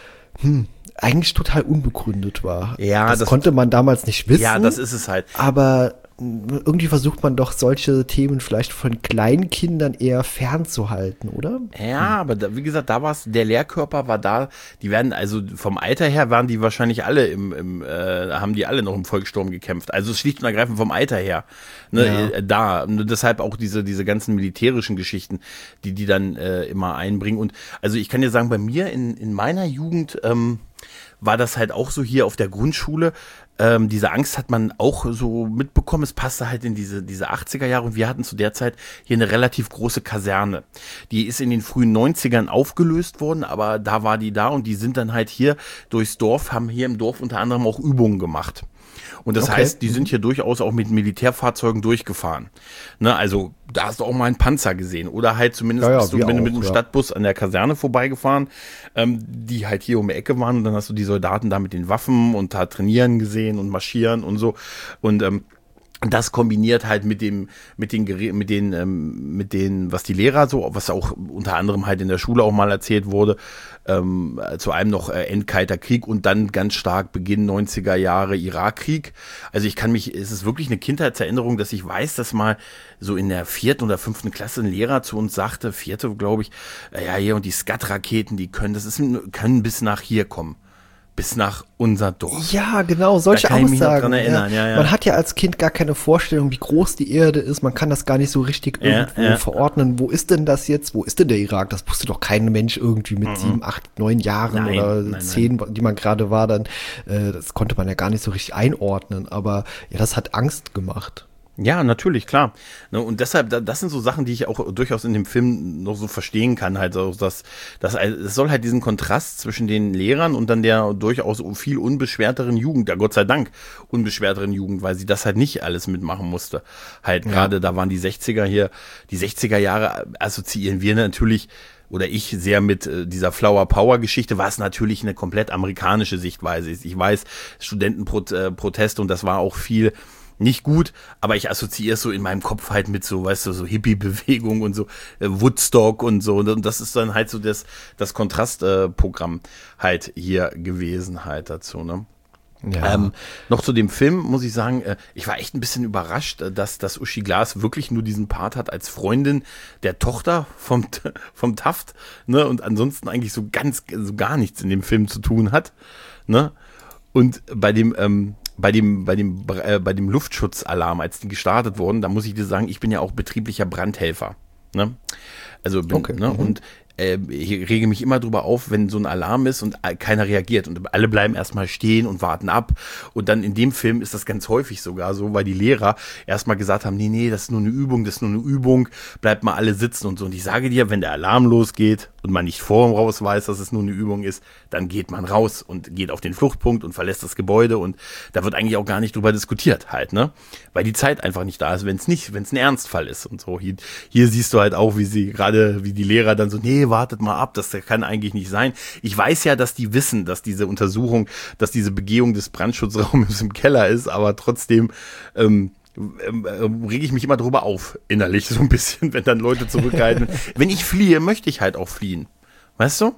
hm, eigentlich total unbegründet war. Ja, das, das konnte man damals nicht wissen. Ja, das ist es halt. Aber irgendwie versucht man doch solche Themen vielleicht von Kleinkindern eher fernzuhalten, oder? Ja, aber da, wie gesagt, da war es, der Lehrkörper war da, die werden, also vom Alter her waren die wahrscheinlich alle im, im äh, haben die alle noch im Volkssturm gekämpft. Also schlicht und ergreifend vom Alter her, ne, Ja. äh, da. Und deshalb auch diese, diese ganzen militärischen Geschichten, die die dann äh, immer einbringen. Und also ich kann dir sagen, bei mir in, in meiner Jugend, ähm, war das halt auch so hier auf der Grundschule. Ähm, diese Angst hat man auch so mitbekommen. Es passte halt in diese, diese achtziger Jahre und wir hatten zu der Zeit hier eine relativ große Kaserne. Die ist in den frühen neunzigern aufgelöst worden, aber da war die da und die sind dann halt hier durchs Dorf, haben hier im Dorf unter anderem auch Übungen gemacht. Und das Okay. heißt, die sind hier durchaus auch mit Militärfahrzeugen durchgefahren. Ne, also da hast du auch mal einen Panzer gesehen. Oder halt zumindest Ja, ja, bist du wir wenn du auch, mit einem ja. Stadtbus an der Kaserne vorbeigefahren, ähm, die halt hier um die Ecke waren. Und dann hast du die Soldaten da mit den Waffen und da trainieren gesehen und marschieren und so. Und ähm, Das kombiniert halt mit dem, mit den, mit den, ähm, mit den, was die Lehrer so, was auch unter anderem halt in der Schule auch mal erzählt wurde, ähm, zu einem noch äh, Endkalter Krieg und dann ganz stark Beginn neunziger Jahre Irakkrieg. Also ich kann mich, es ist wirklich eine Kindheitserinnerung, dass ich weiß, dass mal so in der vierten oder fünften Klasse ein Lehrer zu uns sagte, vierte glaube ich, ja, hier und die Skat-Raketen, die können, das ist, können bis nach hier kommen. Bis nach unser Dorf. Ja, genau, solche da kann Aussagen. Ich mich noch dran erinnern. Ja. Ja, ja. Man hat ja als Kind gar keine Vorstellung, wie groß die Erde ist. Man kann das gar nicht so richtig irgendwo ja, ja. verordnen. Wo ist denn das jetzt? Wo ist denn der Irak? Das wusste doch kein Mensch irgendwie mit mhm. sieben, acht, neun Jahren nein, oder nein, zehn, nein. die man gerade war. Dann, äh, das konnte man ja gar nicht so richtig einordnen. Aber ja, das hat Angst gemacht. Ja, natürlich, klar. Und deshalb, das sind so Sachen, die ich auch durchaus in dem Film noch so verstehen kann, halt, so, dass, dass es soll halt diesen Kontrast zwischen den Lehrern und dann der durchaus viel unbeschwerteren Jugend, ja Gott sei Dank unbeschwerteren Jugend, weil sie das halt nicht alles mitmachen musste. Halt, ja. gerade da waren die sechziger hier, die sechziger Jahre assoziieren wir natürlich, oder ich sehr mit äh, dieser Flower Power Geschichte, was natürlich eine komplett amerikanische Sichtweise ist. Ich weiß, Studentenproteste und das war auch viel nicht gut, aber ich assoziiere es so in meinem Kopf halt mit so, weißt du, so Hippie-Bewegung und so äh, Woodstock und so. Und das ist dann halt so das, das Kontrastprogramm äh, halt hier gewesen halt dazu, ne? Ja. Ähm, noch zu dem Film muss ich sagen, äh, ich war echt ein bisschen überrascht, dass, dass Uschi Glas wirklich nur diesen Part hat als Freundin der Tochter vom, vom Taft, ne? Und ansonsten eigentlich so ganz, so gar nichts in dem Film zu tun hat, ne? Und bei dem, ähm, Bei dem, bei dem, äh, bei dem Luftschutzalarm, als die gestartet wurden, da muss ich dir sagen, ich bin ja auch betrieblicher Brandhelfer. Ne? Also bin, okay. ne? Mhm. Und äh, ich rege mich immer drüber auf, wenn so ein Alarm ist und keiner reagiert und alle bleiben erstmal stehen und warten ab. Und dann in dem Film ist das ganz häufig sogar so, weil die Lehrer erstmal gesagt haben, nee, nee, das ist nur eine Übung, das ist nur eine Übung, bleibt mal alle sitzen und so. Und ich sage dir, wenn der Alarm losgeht und man nicht vorm raus weiß, dass es nur eine Übung ist, dann geht man raus und geht auf den Fluchtpunkt und verlässt das Gebäude und da wird eigentlich auch gar nicht drüber diskutiert halt, ne? Weil die Zeit einfach nicht da ist, wenn es nicht, wenn es ein Ernstfall ist und so. Hier, hier siehst du halt auch, wie sie gerade, wie die Lehrer dann so, nee, wartet mal ab, das kann eigentlich nicht sein. Ich weiß ja, dass die wissen, dass diese Untersuchung, dass diese Begehung des Brandschutzraumes im Keller ist, aber trotzdem ähm, ähm, ähm, rege ich mich immer drüber auf, innerlich so ein bisschen, wenn dann Leute zurückhalten. Wenn ich fliehe, möchte ich halt auch fliehen. Weißt du?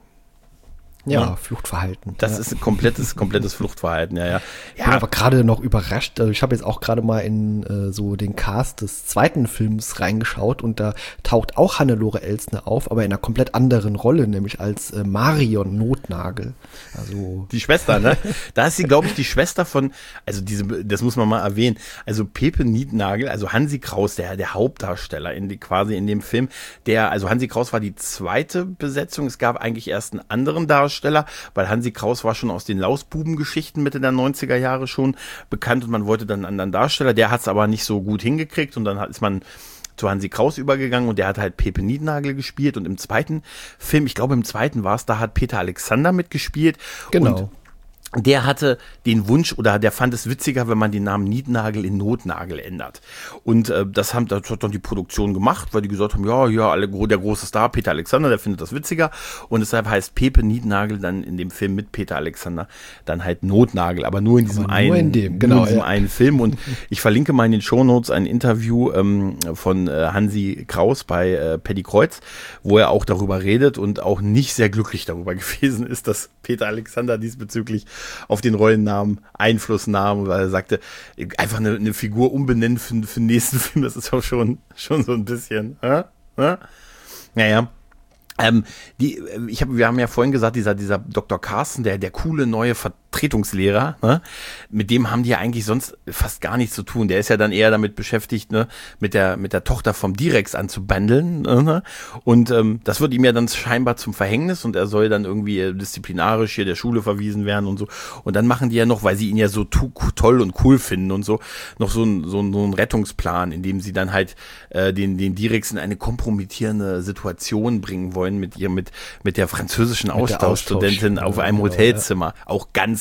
Ja, ja, Fluchtverhalten. Das ja. ist ein komplettes, komplettes Fluchtverhalten, ja, ja. Ich bin ja. aber gerade noch überrascht. Also ich habe jetzt auch gerade mal in äh, so den Cast des zweiten Films reingeschaut und da taucht auch Hannelore Elsner auf, aber in einer komplett anderen Rolle, nämlich als äh, Marion Notnagel. Also die Schwester, ne? Da ist sie, glaube ich, die Schwester von, also diese, das muss man mal erwähnen, also Pepe Nietnagel, also Hansi Kraus, der der Hauptdarsteller in die, quasi in dem Film, der, also Hansi Kraus war die zweite Besetzung, es gab eigentlich erst einen anderen Darsteller, weil Hansi Kraus war schon aus den Lausbuben-Geschichten Mitte der neunziger Jahre schon bekannt und man wollte dann einen anderen Darsteller, der hat es aber nicht so gut hingekriegt und dann ist man zu Hansi Kraus übergegangen und der hat halt Pepe Nietnagel gespielt und im zweiten Film, ich glaube im zweiten war es, da hat Peter Alexander mitgespielt. Genau. Und der hatte den Wunsch oder der fand es witziger, wenn man den Namen Nietnagel in Notnagel ändert. Und äh, das, haben, das hat dann die Produktion gemacht, weil die gesagt haben, ja, ja, alle, der große Star, Peter Alexander, der findet das witziger. Und deshalb heißt Pepe Nietnagel dann in dem Film mit Peter Alexander dann halt Notnagel, aber nur in diesem, aber nur einen, in dem, genau, nur in diesem ja. einen Film. Und ich verlinke mal in den Shownotes ein Interview ähm, von äh, Hansi Kraus bei äh, Paddy Kreuz, wo er auch darüber redet und auch nicht sehr glücklich darüber gewesen ist, dass Peter Alexander diesbezüglich auf den Rollennamen Einfluss nahm, weil er sagte, einfach eine, eine Figur umbenennen für, für den nächsten Film, das ist auch schon, schon so ein bisschen, äh? Äh? Naja. Ähm, die, ich hab, wir haben ja vorhin gesagt, dieser, dieser Doktor Carsten, der, der coole neue Vertretungslehrer, ne? Mit dem haben die ja eigentlich sonst fast gar nichts zu tun. Der ist ja dann eher damit beschäftigt, ne? mit der, mit der Tochter vom Direx anzubandeln, ne? Und ähm, das wird ihm ja dann scheinbar zum Verhängnis und er soll dann irgendwie äh, disziplinarisch hier der Schule verwiesen werden und so. Und dann machen die ja noch, weil sie ihn ja so tu- toll und cool finden und so, noch so ein, so ein, so ein Rettungsplan, in dem sie dann halt äh, den, den Direx in eine kompromittierende Situation bringen wollen mit ihr, mit, mit der französischen Austauschstudentin auf einem Hotelzimmer. Ja. Auch ganz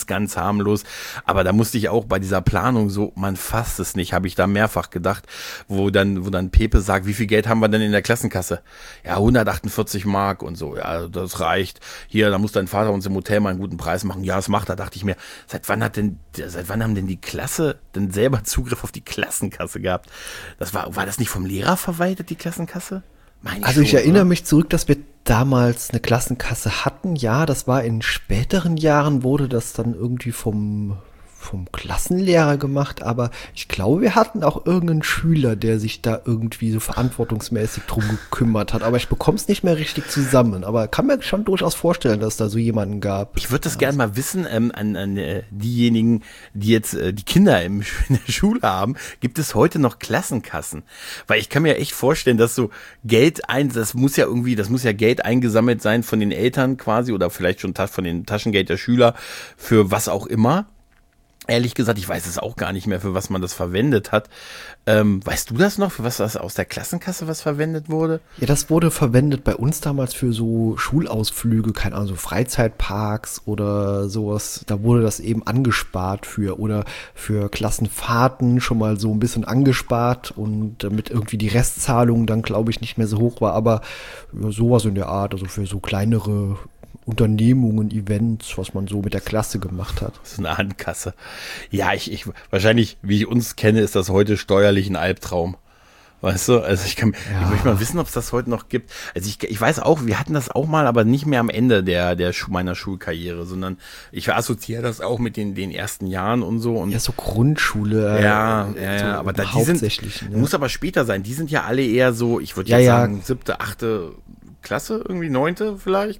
ganz, ganz harmlos. Aber da musste ich auch bei dieser Planung so, man fasst es nicht, habe ich da mehrfach gedacht, wo dann, wo dann Pepe sagt, wie viel Geld haben wir denn in der Klassenkasse? Ja, hundertachtundvierzig Mark und so, ja, das reicht. Hier, da muss dein Vater uns im Hotel mal einen guten Preis machen. Ja, das macht er, dachte ich mir. Seit wann hat denn, seit wann haben denn die Klasse denn selber Zugriff auf die Klassenkasse gehabt? Das war, war das nicht vom Lehrer verwaltet, die Klassenkasse? Meine Also ich schon, erinnere oder? mich zurück, dass wir damals eine Klassenkasse hatten. Ja, das war in späteren Jahren, wurde das dann irgendwie vom, vom Klassenlehrer gemacht. Aber ich glaube, wir hatten auch irgendeinen Schüler, der sich da irgendwie so verantwortungsmäßig drum gekümmert hat. Aber ich bekomme es nicht mehr richtig zusammen. Aber kann mir schon durchaus vorstellen, dass da so jemanden gab. Ich würde das gerne mal wissen, ähm, an, an äh, diejenigen, die jetzt äh, die Kinder im, in der Schule haben, gibt es heute noch Klassenkassen? Weil ich kann mir echt vorstellen, dass so Geld ein, das muss ja irgendwie, das muss ja Geld eingesammelt sein von den Eltern quasi oder vielleicht schon ta- von den Taschengeld der Schüler für was auch immer. Ehrlich gesagt, ich weiß es auch gar nicht mehr, für was man das verwendet hat. Ähm, weißt du das noch, für was das aus der Klassenkasse was verwendet wurde? Ja, das wurde verwendet bei uns damals für so Schulausflüge, keine Ahnung, so Freizeitparks oder sowas. Da wurde das eben angespart für oder für Klassenfahrten schon mal so ein bisschen angespart und damit irgendwie die Restzahlung dann, glaube ich, nicht mehr so hoch war. Aber ja, sowas in der Art, also für so kleinere Unternehmungen, Events, was man so mit der Klasse gemacht hat. So eine Handkasse. Ja, ich, ich, wahrscheinlich, wie ich uns kenne, ist das heute steuerlich ein Albtraum. Weißt du, also ich kann, Ja. ich möchte mal wissen, ob es das heute noch gibt. Also ich, ich weiß auch, wir hatten das auch mal, aber nicht mehr am Ende der, der Schu- meiner Schulkarriere, sondern ich assoziiere das auch mit den, den ersten Jahren und so. Und Ja, so Grundschule. äh, ja, ja, so ja, aber da, die hauptsächlich. sind, ne? muss aber später sein. Die sind ja alle eher so, ich würde Ja, jetzt ja. sagen, siebte, achte Klasse, irgendwie neunte vielleicht.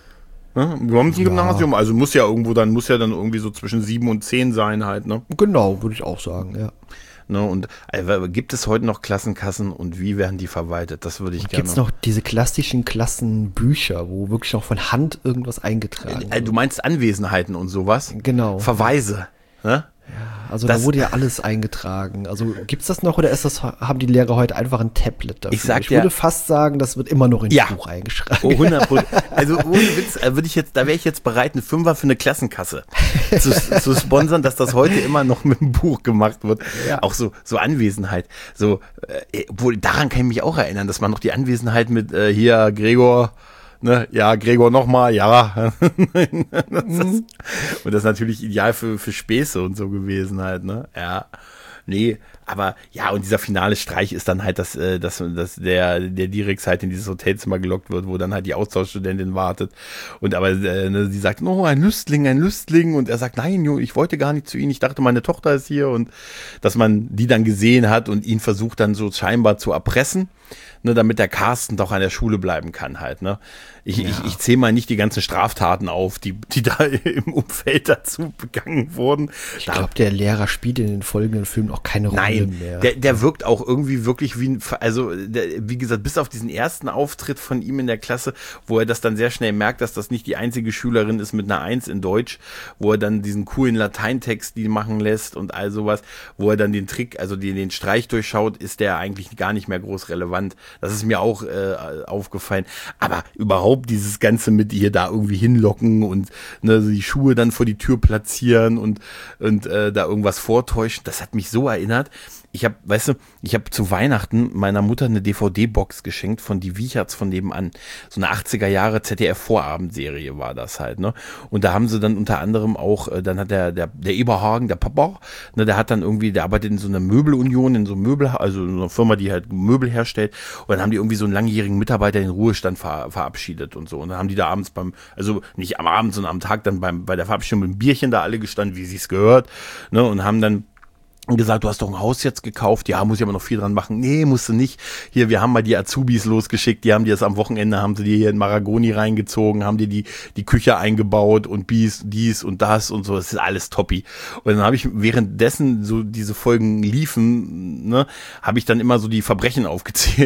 Ne? Wir haben ein Ja. Gymnasium, also muss ja irgendwo dann, muss ja dann irgendwie so zwischen sieben und zehn sein halt, ne? Genau, würde ich auch sagen, ja. Ne, und also, gibt es heute noch Klassenkassen und wie werden die verwaltet? Das würde ich gerne. Gibt es noch diese klassischen Klassenbücher, wo wirklich noch von Hand irgendwas eingetragen Äh, wird? du meinst Anwesenheiten und sowas? Genau. Verweise. Ne? Also das- da wurde ja alles eingetragen. Also gibt's das noch oder ist das, haben die Lehrer heute einfach ein Tablet dafür? Ich sag ich dir- würde fast sagen, das wird immer noch ins Ja. Buch eingeschrieben. Oh, hundert Prozent. Also ohne Witz, äh, würde ich jetzt, da wäre ich jetzt bereit, eine Fünfer für eine Klassenkasse zu, zu sponsern, dass das heute immer noch mit dem Buch gemacht wird. Ja. Auch so, so Anwesenheit. So, äh, obwohl, daran kann ich mich auch erinnern, dass man noch die Anwesenheit mit äh, hier Gregor, ne, ja, Gregor nochmal, ja. das ist, und das ist natürlich ideal für, für Späße und so gewesen halt, ne? Ja. Nee, aber ja, und dieser finale Streich ist dann halt, dass, äh, dass, dass der, der Dirix halt in dieses Hotelzimmer gelockt wird, wo dann halt die Austauschstudentin wartet. Und aber äh, ne, sie sagt, oh, ein Lüstling, ein Lüstling. Und er sagt, nein, Jo, ich wollte gar nicht zu Ihnen, ich dachte, meine Tochter ist hier. Und dass man die dann gesehen hat und ihn versucht dann so scheinbar zu erpressen, ne, damit der Carsten doch an der Schule bleiben kann halt, ne. Ich, Ja. ich, ich zähle mal nicht die ganzen Straftaten auf, die, die da im Umfeld dazu begangen wurden. Ich Da- glaube, der Lehrer spielt in den folgenden Filmen auch keine Rolle Nein, mehr. der, der wirkt auch irgendwie wirklich wie ein, also der, wie gesagt, bis auf diesen ersten Auftritt von ihm in der Klasse, wo er das dann sehr schnell merkt, dass das nicht die einzige Schülerin ist mit einer Eins in Deutsch, wo er dann diesen coolen Lateintext die machen lässt und all sowas, wo er dann den Trick, also den, den Streich durchschaut, ist der eigentlich gar nicht mehr groß relevant. Das ist mir auch äh, aufgefallen. Aber überhaupt dieses Ganze mit ihr da irgendwie hinlocken und ne, die Schuhe dann vor die Tür platzieren und, und äh, da irgendwas vortäuschen, das hat mich so erinnert. Ich habe, weißt du, ich habe zu Weihnachten meiner Mutter eine D V D-Box geschenkt von Die Wiecherts von nebenan. So eine achtziger Jahre Z D F-Vorabendserie war das halt, ne? Und da haben sie dann unter anderem auch, äh, dann hat der, der, der Eberhagen, der Papa, ne, der hat dann irgendwie, der arbeitet in so einer Möbelunion, in so einem Möbel, also in so einer Firma, die halt Möbel herstellt. Und dann haben die irgendwie so einen langjährigen Mitarbeiter in den Ruhestand ver, verabschiedet und so. Und dann haben die da abends beim, also nicht am Abend, sondern am Tag dann beim, bei der Verabschiedung mit dem Bierchen da alle gestanden, wie sich's gehört, ne? Und haben dann und gesagt, du hast doch ein Haus jetzt gekauft, ja, muss ich aber noch viel dran machen. Nee, musst du nicht. Hier, wir haben mal die Azubis losgeschickt, die haben dir das am Wochenende, haben sie dir hier in Maragoni reingezogen, haben dir die die Küche eingebaut und dies, dies und das und so, das ist alles toppi. Und dann habe ich währenddessen so diese Folgen liefen, ne, habe ich dann immer so die Verbrechen aufgezählt,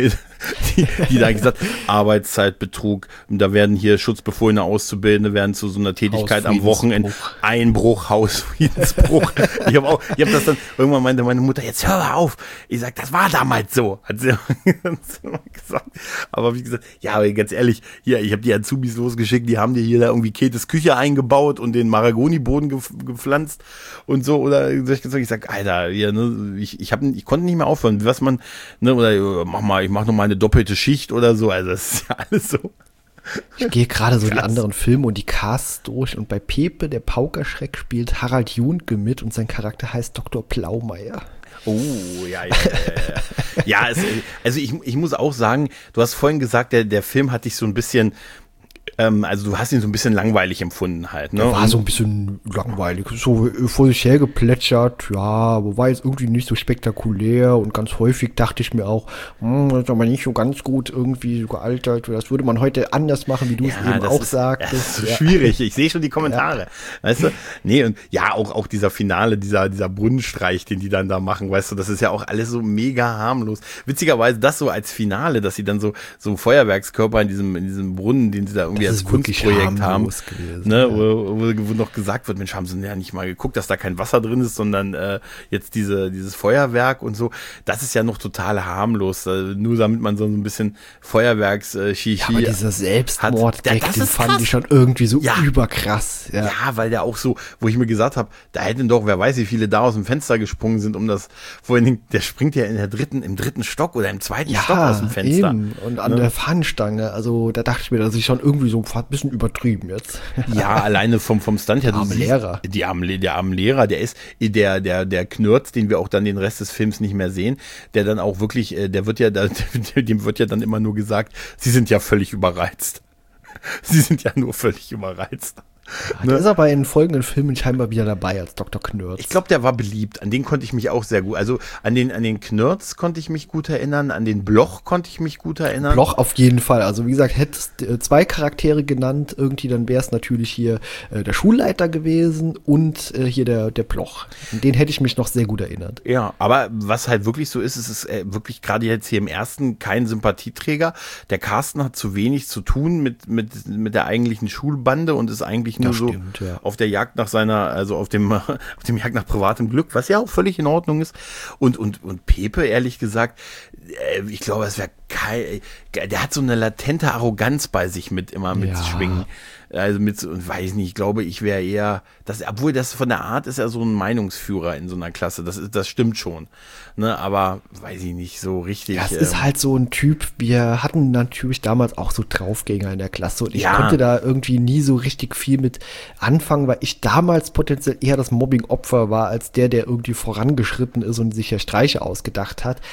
die, die da gesagt, Arbeitszeitbetrug, da werden hier schutzbefohlene Auszubildende werden zu so einer Tätigkeit am Wochenende, Einbruch, Hausfriedensbruch. ich habe auch, ich habe das dann, irgendwann meinte meine Mutter, jetzt hör auf. Ich sag, das war damals so, hat sie immer gesagt. Aber wie gesagt, ja, aber ganz ehrlich, hier, ich habe die Azubis losgeschickt, die haben dir hier da irgendwie Ketes Küche eingebaut und den Mahagoniboden gef- gepflanzt und so, oder ich sag, Alter, hier, ne, ich, ich hab, ich konnte nicht mehr aufhören, was man, ne, oder mach mal, ich mach noch mal eine doppelte Schicht oder so, also das ist ja alles so. Ich gehe gerade so Krass. die anderen Filme und die Casts durch und bei Pepe, der Paukerschreck, spielt Harald Junke mit und sein Charakter heißt Doktor Plaumeier. Oh, ja, ja, ja, ja. ja, es, also ich, ich muss auch sagen, du hast vorhin gesagt, der, der Film hat dich so ein bisschen, ähm, also du hast ihn so ein bisschen langweilig empfunden halt, ne? War so ein bisschen langweilig, so vor sich her geplätschert, ja, aber war jetzt irgendwie nicht so spektakulär und ganz häufig dachte ich mir auch, hm, das ist aber nicht so ganz gut irgendwie so gealtert, das würde man heute anders machen, wie du es ja, eben auch ist, sagtest. Das ist so ja. schwierig, ich sehe schon die Kommentare, ja. Weißt du? Nee, und ja, auch, auch dieser Finale, dieser, dieser Brunnenstreich, den die dann da machen, weißt du, das ist ja auch alles so mega harmlos. Witzigerweise das so als Finale, dass sie dann so, so Feuerwerkskörper in diesem, in diesem Brunnen, den sie da irgendwie Das als ist wirklich Kunstprojekt haben, gewesen, ne, ja. wo, wo, wo noch gesagt wird, Mensch, haben sie ja nicht mal geguckt, dass da kein Wasser drin ist, sondern äh, jetzt diese, dieses Feuerwerk und so, das ist ja noch total harmlos, äh, nur damit man so ein bisschen Feuerwerks äh, Shishi Ja, aber dieser Selbstmord-Gag, hat. den fand ich schon irgendwie so ja. überkrass. Ja. ja, weil der auch so, wo ich mir gesagt habe, da hätten doch, wer weiß, wie viele da aus dem Fenster gesprungen sind, um das, vor allen Dingen, der springt ja in der dritten, im dritten Stock oder im zweiten Ja, Stock aus dem Fenster. Eben. Und an Ne? der Fahnenstange, also da dachte ich mir, dass ich schon irgendwie so ein bisschen übertrieben jetzt. Ja, alleine vom, vom Stunt her. Der arme siehst, Lehrer. Die arme, der arme Lehrer, der ist, der, der, der Knirz, den wir auch dann den Rest des Films nicht mehr sehen, der dann auch wirklich, der wird ja, dem wird ja dann immer nur gesagt, sie sind ja völlig überreizt. Sie sind ja nur völlig überreizt. Der ist aber in folgenden Filmen scheinbar wieder dabei als Doktor Knirz. Ich glaube, der war beliebt. An den konnte ich mich auch sehr gut. Also an den, an den Knirz konnte ich mich gut erinnern. An den Bloch konnte ich mich gut erinnern. Bloch auf jeden Fall. Also wie gesagt, hättest äh, zwei Charaktere genannt, irgendwie, dann wäre es natürlich hier äh, der Schulleiter gewesen und äh, hier der, der Bloch. An den hätte ich mich noch sehr gut erinnert. Ja, aber was halt wirklich so ist, es ist äh, wirklich gerade jetzt hier im ersten kein Sympathieträger. Der Carsten hat zu wenig zu tun mit, mit, mit der eigentlichen Schulbande und ist eigentlich nur Das so stimmt, ja. auf der Jagd nach seiner, also auf dem, auf dem Jagd nach privatem Glück, was ja auch völlig in Ordnung ist. Und, und, und Pepe, ehrlich gesagt, äh, ich glaube, es wäre kein, der hat so eine latente Arroganz bei sich mit, immer mitzuschwingen. Ja. Also mit, und weiß nicht, ich glaube, ich wäre eher, das, obwohl das von der Art ist er so ein Meinungsführer in so einer Klasse, das ist, das stimmt schon, ne, aber weiß ich nicht, so richtig. Ja, es ähm, ist halt so ein Typ, wir hatten natürlich damals auch so Draufgänger in der Klasse und ich Ja. konnte da irgendwie nie so richtig viel mit anfangen, weil ich damals potenziell eher das Mobbing-Opfer war, als der, der irgendwie vorangeschritten ist und sich ja Streiche ausgedacht hat,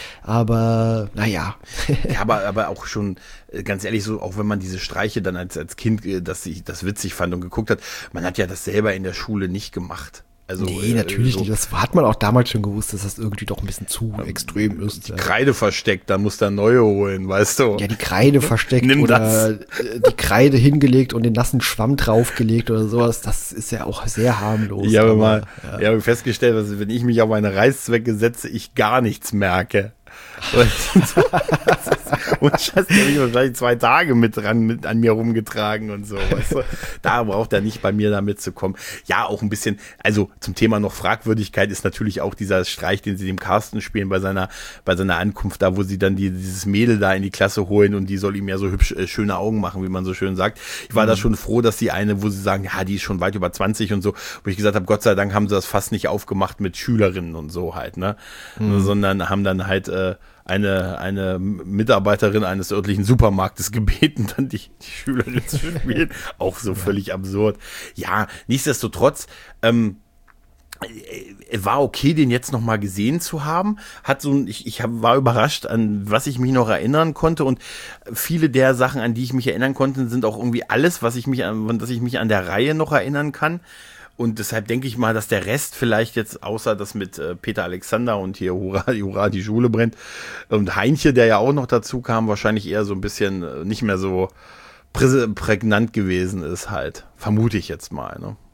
aber naja. Ja, aber, aber auch schon, äh, ganz ehrlich, so, auch wenn man diese Streiche dann als, als Kind, äh, dass ich das witzig fand und geguckt hat, man hat ja das selber in der Schule nicht gemacht. Also, Nee, äh, natürlich so nicht. Das hat man auch damals schon gewusst, dass das irgendwie doch ein bisschen zu extrem ist. Die Kreide versteckt, da muss der neue holen, weißt du? Ja, die Kreide versteckt Nimm oder das. äh, die Kreide hingelegt und den nassen Schwamm draufgelegt oder sowas. Das ist ja auch sehr harmlos. Ich habe aber, mal ja. ich habe festgestellt, dass wenn ich mich auf meine Reißzwecke setze, ich gar nichts merke. Und Scheiß, da habe ich wahrscheinlich zwei Tage mit dran, mit an mir rumgetragen und so, weißt du? Da braucht er nicht bei mir da mitzukommen. Ja, auch ein bisschen, also zum Thema noch Fragwürdigkeit ist natürlich auch dieser Streich, den sie dem Carsten spielen bei seiner, bei seiner Ankunft da, wo sie dann die, dieses Mädel da in die Klasse holen und die soll ihm ja so hübsch, äh, schöne Augen machen, wie man so schön sagt. Ich war mhm. da schon froh, dass die eine, wo sie sagen, ja, die ist schon weit über zwanzig und so, wo ich gesagt habe, Gott sei Dank haben sie das fast nicht aufgemacht mit Schülerinnen und so halt, ne? Mhm. Sondern haben dann halt, äh, eine, eine Mitarbeiterin eines örtlichen Supermarktes gebeten, dann die, die Schülerin zu spielen. Auch so völlig absurd. Ja, nichtsdestotrotz, ähm, war okay, den jetzt noch mal gesehen zu haben. Hat so, ich, ich hab, war überrascht, an was ich mich noch erinnern konnte, und viele der Sachen, an die ich mich erinnern konnte, sind auch irgendwie alles, was ich mich an, dass ich mich an der Reihe noch erinnern kann. Und deshalb denke ich mal, dass der Rest vielleicht jetzt, außer das mit äh, Peter Alexander und hier Hurra, Hurra, die Schule brennt, und Heinche, der ja auch noch dazu kam, wahrscheinlich eher so ein bisschen äh, nicht mehr so prä- prägnant gewesen ist halt. Vermute ich jetzt mal, ne?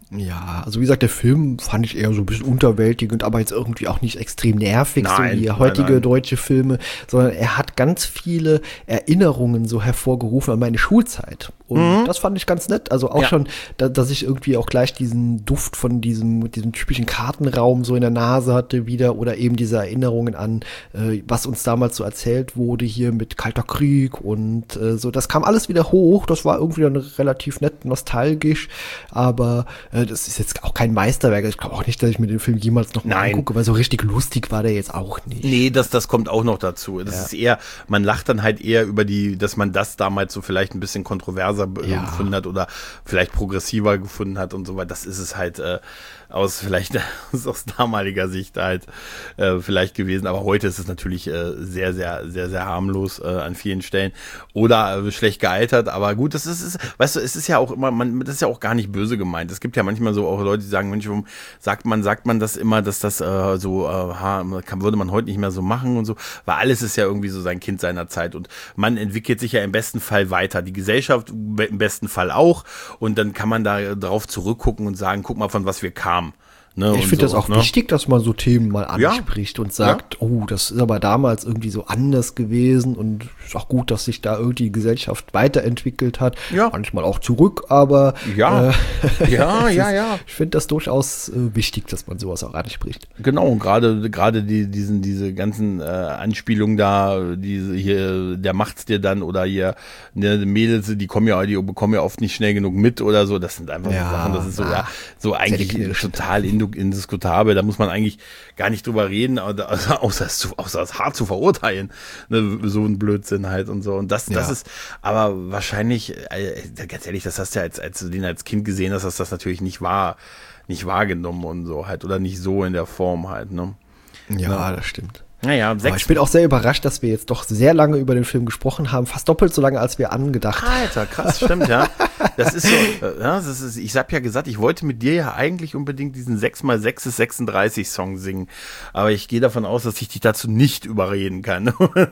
Ja, also wie gesagt, der Film fand ich eher so ein bisschen unterwältigend, aber jetzt irgendwie auch nicht extrem nervig, Nein, so wie nein, heutige nein. deutsche Filme, sondern er hat ganz viele Erinnerungen so hervorgerufen an meine Schulzeit. Und Mhm. das fand ich ganz nett. Also auch Ja. schon, da, dass ich irgendwie auch gleich diesen Duft von diesem, diesem typischen Kartenraum so in der Nase hatte wieder oder eben diese Erinnerungen an, äh, was uns damals so erzählt wurde hier mit Kalter Krieg und äh, so. Das kam alles wieder hoch. Das war irgendwie dann relativ nett nostalgisch, aber äh, das ist jetzt auch kein Meisterwerk. Ich glaube auch nicht, dass ich mir den Film jemals noch mal Nein. angucke, weil so richtig lustig war der jetzt auch nicht. Nee, das, das kommt auch noch dazu. Das Ja. ist eher, man lacht dann halt eher über die, dass man das damals so vielleicht ein bisschen kontroverser be- Ja. gefunden hat oder vielleicht progressiver gefunden hat und so weiter. Das ist es halt äh, aus vielleicht aus, aus damaliger Sicht halt äh, vielleicht gewesen. Aber heute ist es natürlich äh, sehr, sehr, sehr, sehr harmlos äh, an vielen Stellen oder äh, schlecht gealtert. Aber gut, das ist, ist, weißt du, es ist ja auch immer, man, das ist ja auch gar nicht böse gemeint. Es gibt ja manchmal so auch Leute, die sagen, Mensch, warum sagt man, sagt man das immer, dass das äh, so, äh, ha, kann, würde man heute nicht mehr so machen und so, weil alles ist ja irgendwie so sein Kind seiner Zeit und man entwickelt sich ja im besten Fall weiter. Die Gesellschaft im besten Fall auch und dann kann man da drauf zurückgucken und sagen, guck mal, von was wir kamen. Ne, Ich und finde so, das auch ne? wichtig, dass man so Themen mal Ja. anspricht und sagt, oh, das ist aber damals irgendwie so anders gewesen und ist auch gut, dass sich da irgendwie die Gesellschaft weiterentwickelt hat. Ja. Manchmal auch zurück, aber Ja. äh, Ja, es ja, ist, ja. Ich finde das durchaus äh, wichtig, dass man sowas auch anspricht. Genau, und gerade gerade die diesen diese ganzen äh, Anspielungen da, diese hier, der macht's dir dann oder hier ne, Mädels, die kommen ja, die bekommen ja oft nicht schnell genug mit oder so. Das sind einfach Ja, so Sachen, das ist so ah, ja so eigentlich zähneknirschend. total indu- indiskutabel. Da muss man eigentlich gar nicht drüber reden, außer, außer, es, zu, außer es hart zu verurteilen. Ne, so ein Blödsinn halt und so. Und das, das Ja. ist, aber wahrscheinlich, äh, ganz ehrlich, das hast du ja als, als du den als Kind gesehen hast, hast du das natürlich nicht wahr, nicht wahrgenommen und so halt oder nicht so in der Form halt. Ne? Ja, das stimmt. Naja, Aber sechs. ich bin auch sehr überrascht, dass wir jetzt doch sehr lange über den Film gesprochen haben, fast doppelt so lange, als wir angedacht haben. Alter, krass, stimmt, ja. Das ist so, äh, ja, das ist, ich hab ja gesagt, ich wollte mit dir ja eigentlich unbedingt diesen sechs mal sechs ist sechsunddreißig Song singen. Aber ich gehe davon aus, dass ich dich dazu nicht überreden kann.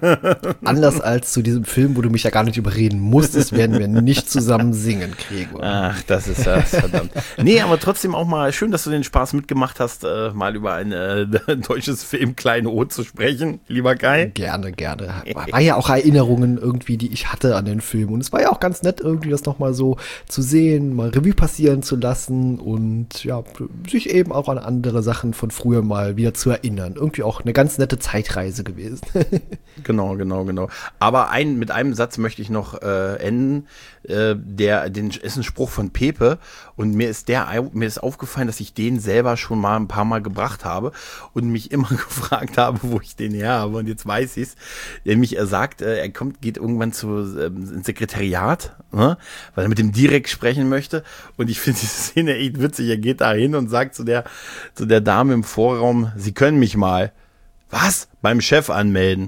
Anders als zu diesem Film, wo du mich ja gar nicht überreden musstest, werden wir nicht zusammen singen, Gregor. Ach, das ist das, verdammt. Nee, aber trotzdem auch mal schön, dass du den Spaß mitgemacht hast, äh, mal über ein äh, deutsches Film Kleinod zu sprechen, lieber Kai. Gerne, gerne. War, war ja auch Erinnerungen irgendwie, die ich hatte an den Film. Und es war ja auch ganz nett, irgendwie das nochmal so zu sehen, mal Revue passieren zu lassen und ja, sich eben auch an andere Sachen von früher mal wieder zu erinnern. Irgendwie auch eine ganz nette Zeitreise gewesen. Genau, genau, genau. Aber ein, mit einem Satz möchte ich noch äh, enden. Äh, der, den ist ein Spruch von Pepe und mir ist der, mir ist aufgefallen, dass ich den selber schon mal ein paar Mal gebracht habe und mich immer gefragt habe, wo ich den her habe. Und jetzt weiß ich's. Nämlich er sagt, äh, er kommt, geht irgendwann zu ähm, ins Sekretariat, ne? Weil er mit dem direkt sprechen möchte. Und ich finde diese Szene echt witzig. Er geht da hin und sagt zu der, zu der Dame im Vorraum, Sie können mich mal, was? Beim Chef anmelden.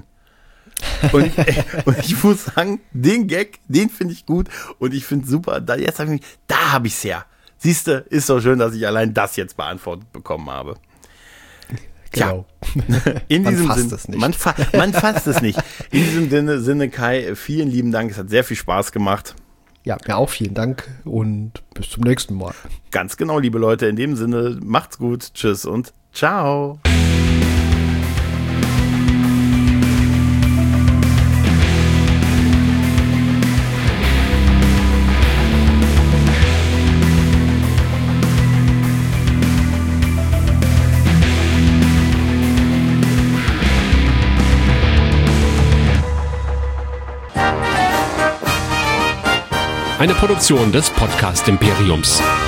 Und, äh, und ich muss sagen, den Gag, den finde ich gut und ich finde super, da jetzt hab ich, da habe ich's her. Siehste, ist so schön, dass ich allein das jetzt beantwortet bekommen habe. Genau. In Man diesem fasst Sinne, es nicht. Man, fa man fasst es nicht. In diesem Sinne, Sinne, Kai, vielen lieben Dank, es hat sehr viel Spaß gemacht. Ja, mir auch vielen Dank und bis zum nächsten Mal. Ganz genau, liebe Leute, in dem Sinne, macht's gut, tschüss und ciao. Eine Produktion des Podcast Imperiums.